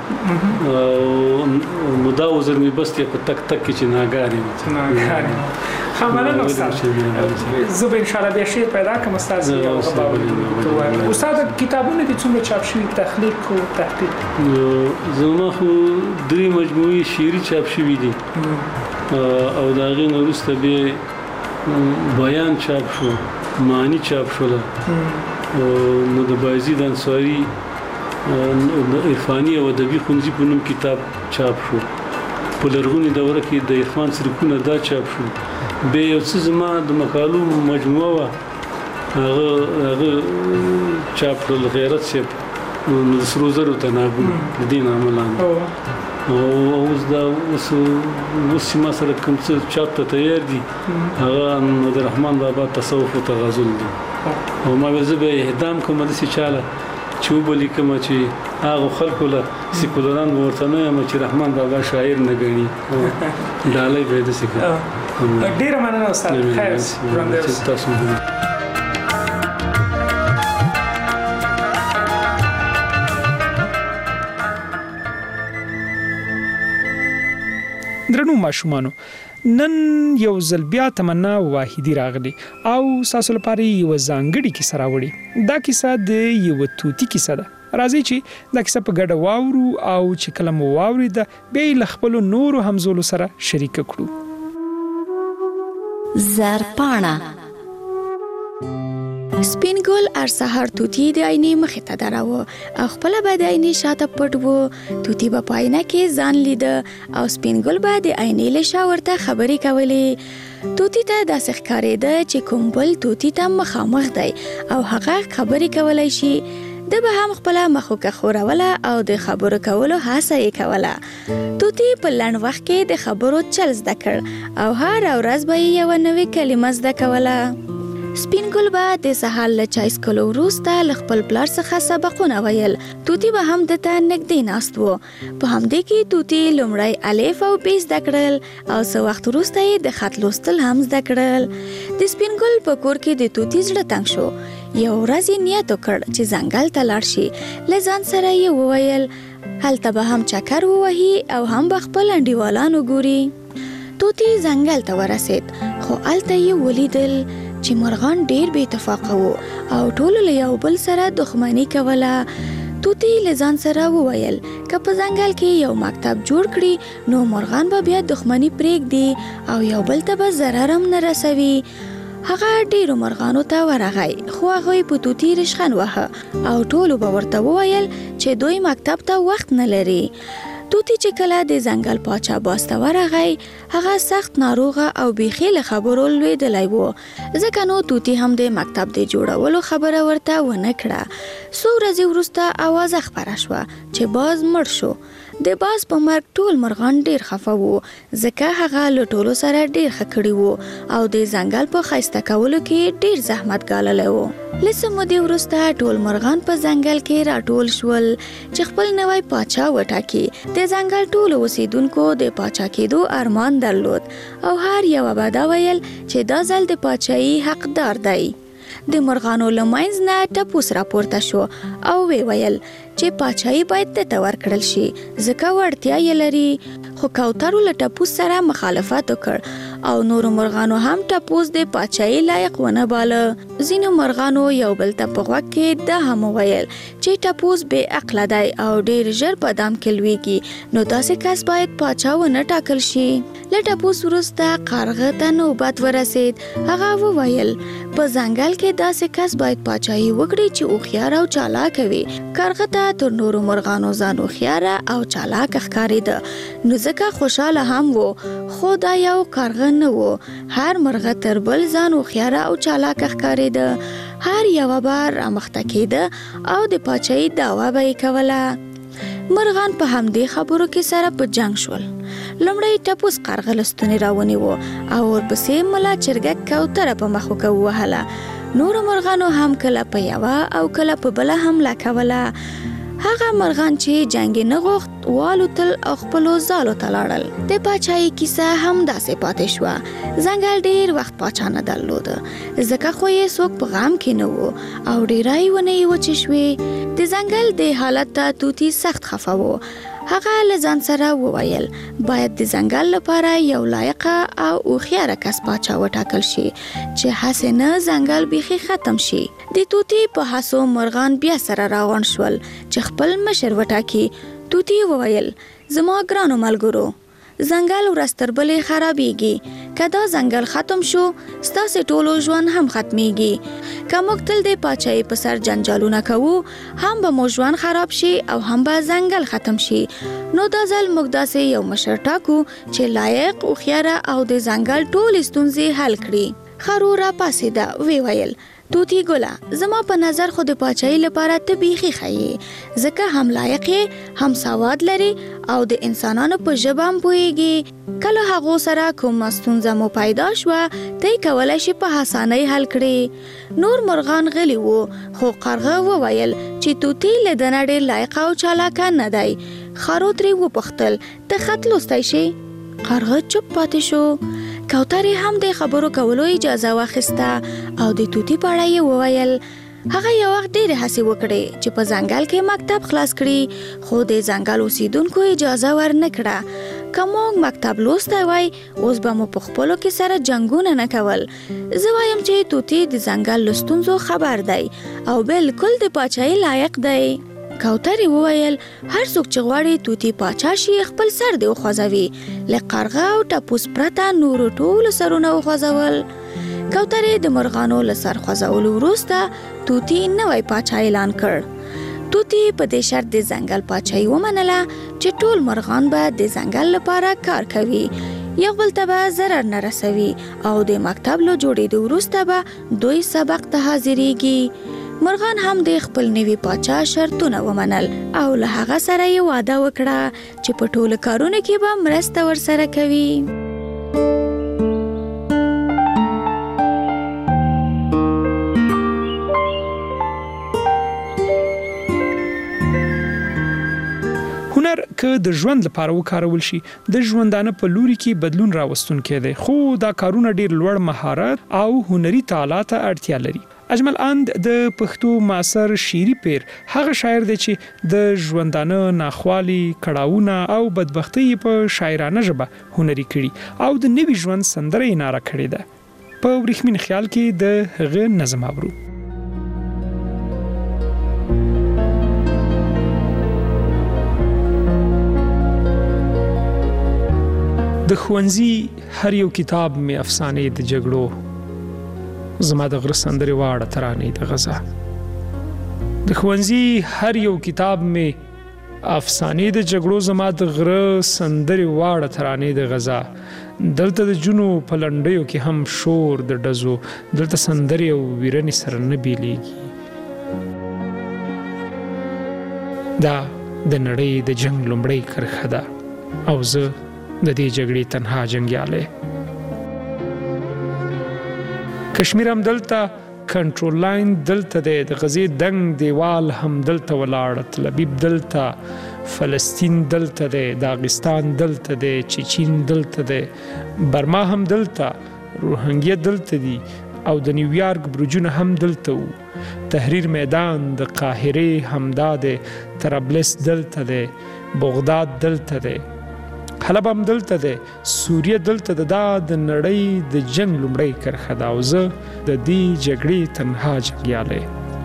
راځي نو دا وزر مې بس دی په تک تک کې چې ناګار یم مننه استاد زه به انشاءالله بیا شعر پیدا کړم ستاسې یو ښه باور استاد کتابونه دې څومره چاپ شوي تخلیق او تحقیق زما خو 3 مجموعې شعري چاپ شوي دي او د هغې نه وروسته بیا بیان چاپ شو معنی چاپ شوله نو د بایزید انصاري عرفاني او ادبي ښوونځي په نوم کتاب چاپ شو په لرغونې دوره کې د عرفان څرکونه دا چاپ شو بیا یو څه زما د مقالو مجموعه وه هغه چاپ کړل غیرت صاحب نو د سرو زرو تناغم د دې نه عملان اوس چې ما سره کوم څه چاپ ته تیار دي هغه د رحمان بابا تصوف و تغزل دي او ما به زه به اهدام کوم داسې چاله چې وبلیکم چې هغه خلکو له سیکولران به ورته نه یم چې رحمان بابا شاعر نه ګڼي ډالۍ به یې داسې کړي ډېره مننه استاد خیر تاسو درنو ماشومانو نن یو ځل بیا تمنا واحدی راغلی او تاسو لپاره یو ځانګړی کیسه راوړي. دا کیسه د یو توتی کیسه ده. راځي چې دا کیسه په ګډه واورو او چې کله مو واورید بیا له خپل نورو همزولو سره شریک کړو. زرپاڼه سپین ګل هر سهار توتی د آینې مخې ته دراوه او خپله به د آینې شاته پټ و. توتی به په آینه کې ځان لیده او سپین ګل به د آینې له شا ورته خبرې کولې. توتی ته داسې ښکارېده چې کوم بل توتی ته مخامخ دی او هغه خبرې کولی شي. د به هم خپله مخوکه خوروله او د خبرو کولو هڅه یې کوله. توتی په لنډ وخت کې د خبرو چل زده کړ او هر ورځ به یې یوه نوې کلمه زده کوله. سپین ګل به د سهار له چای څښلو وروسته له خپل پلار څخه سبقونه ویل. توتی به هم دته نږدې ناست و. په همدې کې توتی لومړی الف او ب زده کړل او څه وخت وروسته یې د خط لوستل هم زده کړل. د سپین ګل په کور کې د توتی زړه تنګ شو. یو ورځ یې نیت وکړ چې ځنګل ته لاړ شي. له ځان سره یې وویل هلته به هم چکر ووهي او هم به خپل انډیوالان وګوري. توتی ځنګل ته ورسید خو هلته یې ولیدل چې مرغان ډیر بې اتفاقه وو او ټولو له یو بل سره دښمني کوله. توتی له ځان سره وویل که په ځنګل کې یو مکتب جوړ کړي نو مرغان به بیا دښمني پرېږدي او یو بل ته به ضرر هم نه رسوي. هغه ډیرو مرغانو ته ورغی خو هغوی په توتی ریشخند واهه او ټولو به ورته وویل چې دوی مکتب ته وخت نه لري. توتی چې کله د ځنګل پاچا باسته ورغی هغه سخت ناروغه او بیخي له خبرو لوېدلی و. ځکه نو توتی هم د مکتب د جوړولو خبره ورته ونه کړه. څو ورځې وروسته اوازه خپره شوه چې باز مړ شو. د باز په مرګ ټول مرغان ډیر خفه وو ځکه هغه له ټولو سره ډیر ښه کړي وو او د ځنګل په ښایسته کولو کې ډیر زحمت ګاللی و. له څه مودې وروسته ټول مرغان په ځنګل کې راټول شول چې خپل نوی پاچا وټاکي. د ځنګل ټولو اوسیدونکو د پاچا کېدو ارمان درلود او هر یوه به دا ویل چې دا ځل د پاچایي حقدار دی. د مرغانو له منځ نه ټپوس راپورته شو او وی ویل چې پاچایي باید دته ورکړل شي ځکه وړتیا یې لري. خو کوترو له ټپوس سره مخالفت وکړ او نورو مرغانو هم ټپوس د پاچایي لایق ونه باله. ځینو مرغانو یو بل ته په غوږ کې دا هم وویل چې ټپوس بې عقله دی او ډیر ژر په دام کې لویږي نو داسې کس باید پاچا ونه ټاکل شي. له ټپوس وروسته کارغه ته نوبت ورسید. هغه وویل په ځنګل کې داسې کس باید پاچایي وکړي چې هوښیار او چالاک وي. کارغه ته تر نورو مرغانو ځان هوښیاره او چالاک ښکارېده نو ځکه خوشحاله هم و. خو دا یو کارغه نه و. هر مرغه تر بل ځان هوښیاره او چالاک ښکارېده. هر یوه به رامخته کېده او د پاچایي دعوه به یې کوله. مرغان په همدې خبرو کې سره په جنگ شول. لومړی ټپوس کارغه له ستونې راونیو او ورپسې ملا چرګک کوتره په مخو کې ووهله. نورو مرغانو هم کله په یوه او کله په بله حمله کوله. هغه مرغان چې جنگ نه غوښت والوتل او خپلو ځالو ته لاړل. د پاچایي کیسه هم داسې پاتې شوه. ځنګل ډیر وخت پاچا نه درلوده ځکه خو یې څوک په غم کې نه و او ډیرای ونې یې وچې شوې. د ځنګل د حالت ته توتی سخت خفه و. هغه له ځان سره وویل باید د ځنګل لپاره یو لایقه او هوښیاره کس پاچا وټاکل شي چې هسې نه ځنګل بیخي ختم شي. د توتی په هڅو مرغان بیا سره راغونډ شول چې خپل مشر وټاکي. توتی وویل زما ګرانو ملګرو ځنګل ورځ تر بلې خرابېږي. که دا ځنګل ختم شو ستاسې ټولو ژوند هم ختمیږي. که موږ تل د پاچایي په سر جنجالونه کوو هم به مو ژوند خراب شي او هم به ځنګل ختم شي. نو دا ځل موږ داسې یو مشر ټاکو چې لایق هوښیاره او د ځنګل ټولې ستونزې حل کړي. خرو راپاڅېده وی ویل توتی ګله زما په نظر خو د پاچایي لپاره ته بیخي ښایې ځکه هم لایق یې هم سواد لري او د انسانانو په ژبه هم پوهیږي. کله هغو سره کومه ستونزه مو پیدا شوه ته یې کولی شي په اسانۍ حل کړي. نور مرغان غلي وو خو کارغه وویل چې توتی له ده نه ډېر لایق او چالاکه نه دی. خرو ترې وپوښتل ته خط لوستی شي؟ کارغه چوپ پاتې شو. کوترې هم د خبرو کولو اجازه واخیسته او د توتی په اړه یې وویل. هغه یو وخت ډېرې هڅې وکړې چې په ځنګل کې مکتب خلاص کړي خو د ځنګل اوسیدونکو اجازه ورنه کړه. که موږ مکتب لوستی وای اوس به مو په خپلو کې سره جنګونه نه کول. زه وایم چې طوطي د ځنګل له ستونزو خبر دی او بالکل د پاچاهۍ لایق دی. کوترې وویل هر څوک چې غواړي طوطي پاچا شي خپل سر دې وخوځوي. له قرغه او ټپوس پرته نورو ټولو سرونه وخوځول. کوترې د مرغانو له سر خوځولو وروسته طوطي نوی پاچا اعلان کړ. طوطي په دې شرط د ځنګل پاچاهي ومنله چې ټول مرغان به د ځنګل لپاره کار کوي، یو بل ته به ضرر نه رسوي او د مکتب له جوړېدو وروسته به دوی سبق ته حاضرېږي. مرغان هم د خپل نوي پاچا شرطونه ومنل او له هغه سره یې وعده وکړه چې په ټولو کارونو کې به مرسته ورسره کوي. هنر که د ژوند لپاره وکارول شي د ژوندانه په لوري کې بدلون راوستونکی دی، خو دا کارونه ډیر لوړ مهارت او هنري تعالی ته اړتیا لري. اجمل اند د پښتو معاصر شعري پیر هغه شاعر دی چې د ژوندانه ناخوالي، کړاوونه او بدبختۍ په شاعرانه ژبه هنري کړي او د نوي ژوند سندره یې ناره کړې ده. په ورېښمین خیال کې د هغه نظم اورو. د ښوونځي هر یو کتاب می افسانې د جګړو، زما د غره سندرې واړه ترانې د غزا. د ښوونځي هر یو کتاب می افسانې د جګړو، زما د غره سندرې واړه ترانې د غزا. دلته د جنو په لنډیو کې هم شور د ډزو، دلته سندرې او ویرنې سره نه بیلیږي. دا د نړۍ د جنگ لومړی کرښه ده او زه د دې جګړې تنها جنګیالی. کشمیر هم دلته، کنټرول لاین دلته دی، د غزې دنګ دیوال هم دلته ولاړ، تل ابیب دلته، فلسطین دلته دی، داغستان دلته دی، چیچین دلته دی، برما هم دلته، روهنګیا دلته دی او د نیویارک برجونه هم دلته وو. تحریر میدان د قاهرې همدا دی، طرابلس دلته دی، بغداد دلته دی، حلب هم دلته دی، سوریه دلته ده. دا د نړۍ د جنگ لومړی کرښه ده او زه د دې جګړې تنها جنګیالی.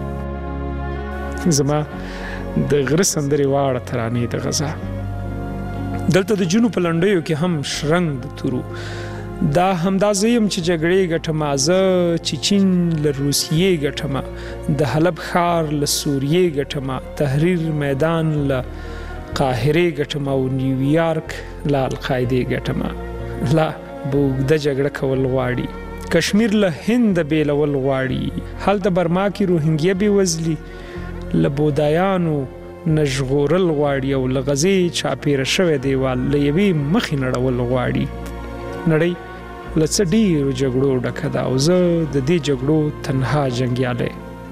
زما د غره سندرې واړه ترانې د غزا. دلته د جنو په لنډیو کې هم شرنګ د تورو. دا همدا زه یم چې جګړې ګټمه، زه چیچین له روسیې ګټمه، د حلب ښار له سوریې ګټمه، تحریر میدان له قاهرې ګټمه او نیویارک له القاعدې ګټمه. لا به اوږده جګړه کول غواړي، کشمیر له هند بیلول غواړي، هلته برما کې روهنګیا بېوزلي له بودایانو نه ژغورل غواړي او له غزې چاپېره شوی دیوال له یوې مخې نړول غواړي. نړۍ له څه ډېرو جګړو ډکه ده او زه د دې جګړو تنها جنګیالی.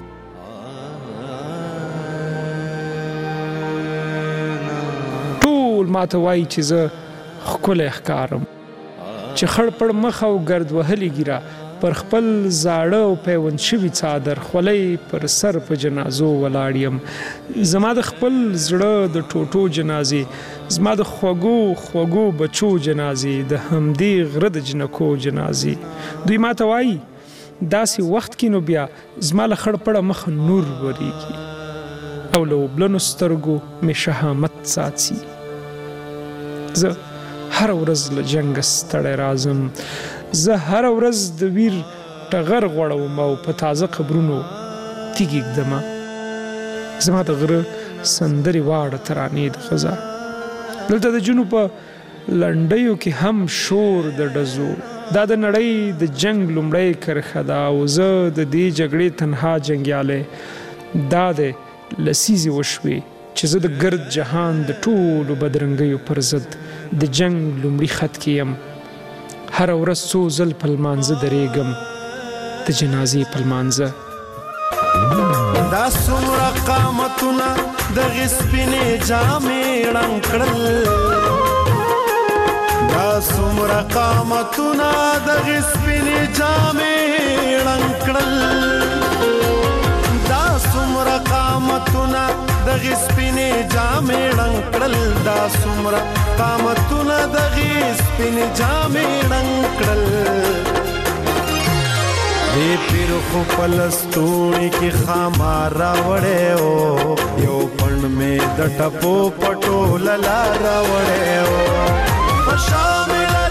ماته وایي چې زه ښکلی ښکارم، چې خړ پړ مخ او ګرد وهلې ګیره پر خپل زاړه او پیوند شوي څادر خولۍ پر سر په جنازو ولاړ یم. زما د خپل زړه د ټوټو جنازې، زما د خوږو خوږو بچو جنازې، د همدې غره د جنکو جنازې. دوی ماته وایي داسې وخت کې نو بیا زما له خړ پړه مخ نور وریږي او له وبلنو سترګو مې شهامت ساتي. زه هر ورځ له جنګ ستړی راځم، زه هر ورځ د ویر ټغر غوړوم او په تازه قبرونو تیږې ږدمه. زما د غره سندرې واړه ترانې د غزا. دلته د جنوب په لنډیو کې هم شور د ډزو. دا د نړۍ د جنگ لومړی کرښه ده او زه د دې جګړې تنها جنګیالی. دا د لسیزې وشوې چې زه د ګرد جهان د ټولو بدرنګیو پر ضد د جنگ لومړي خط کې یم. هر ورځ څو ځل په لمانځه درېږم، د جنازې په لمانځه. دا څومره قامتونه دغې سپینې جامې ړنګ کړل، دا څومره قامتونه دغې سپینې جامې ړنګ کړل، دا څومره قامتونه دغه سپینې جامې ړنګ کړل دا څومره قامتونه دغه سپینې جامې ړنګ کړل دې پیر خو پلستونی کې خامار راوړې او یو پڼ مې د ټپو پټو للا راوړې او شامل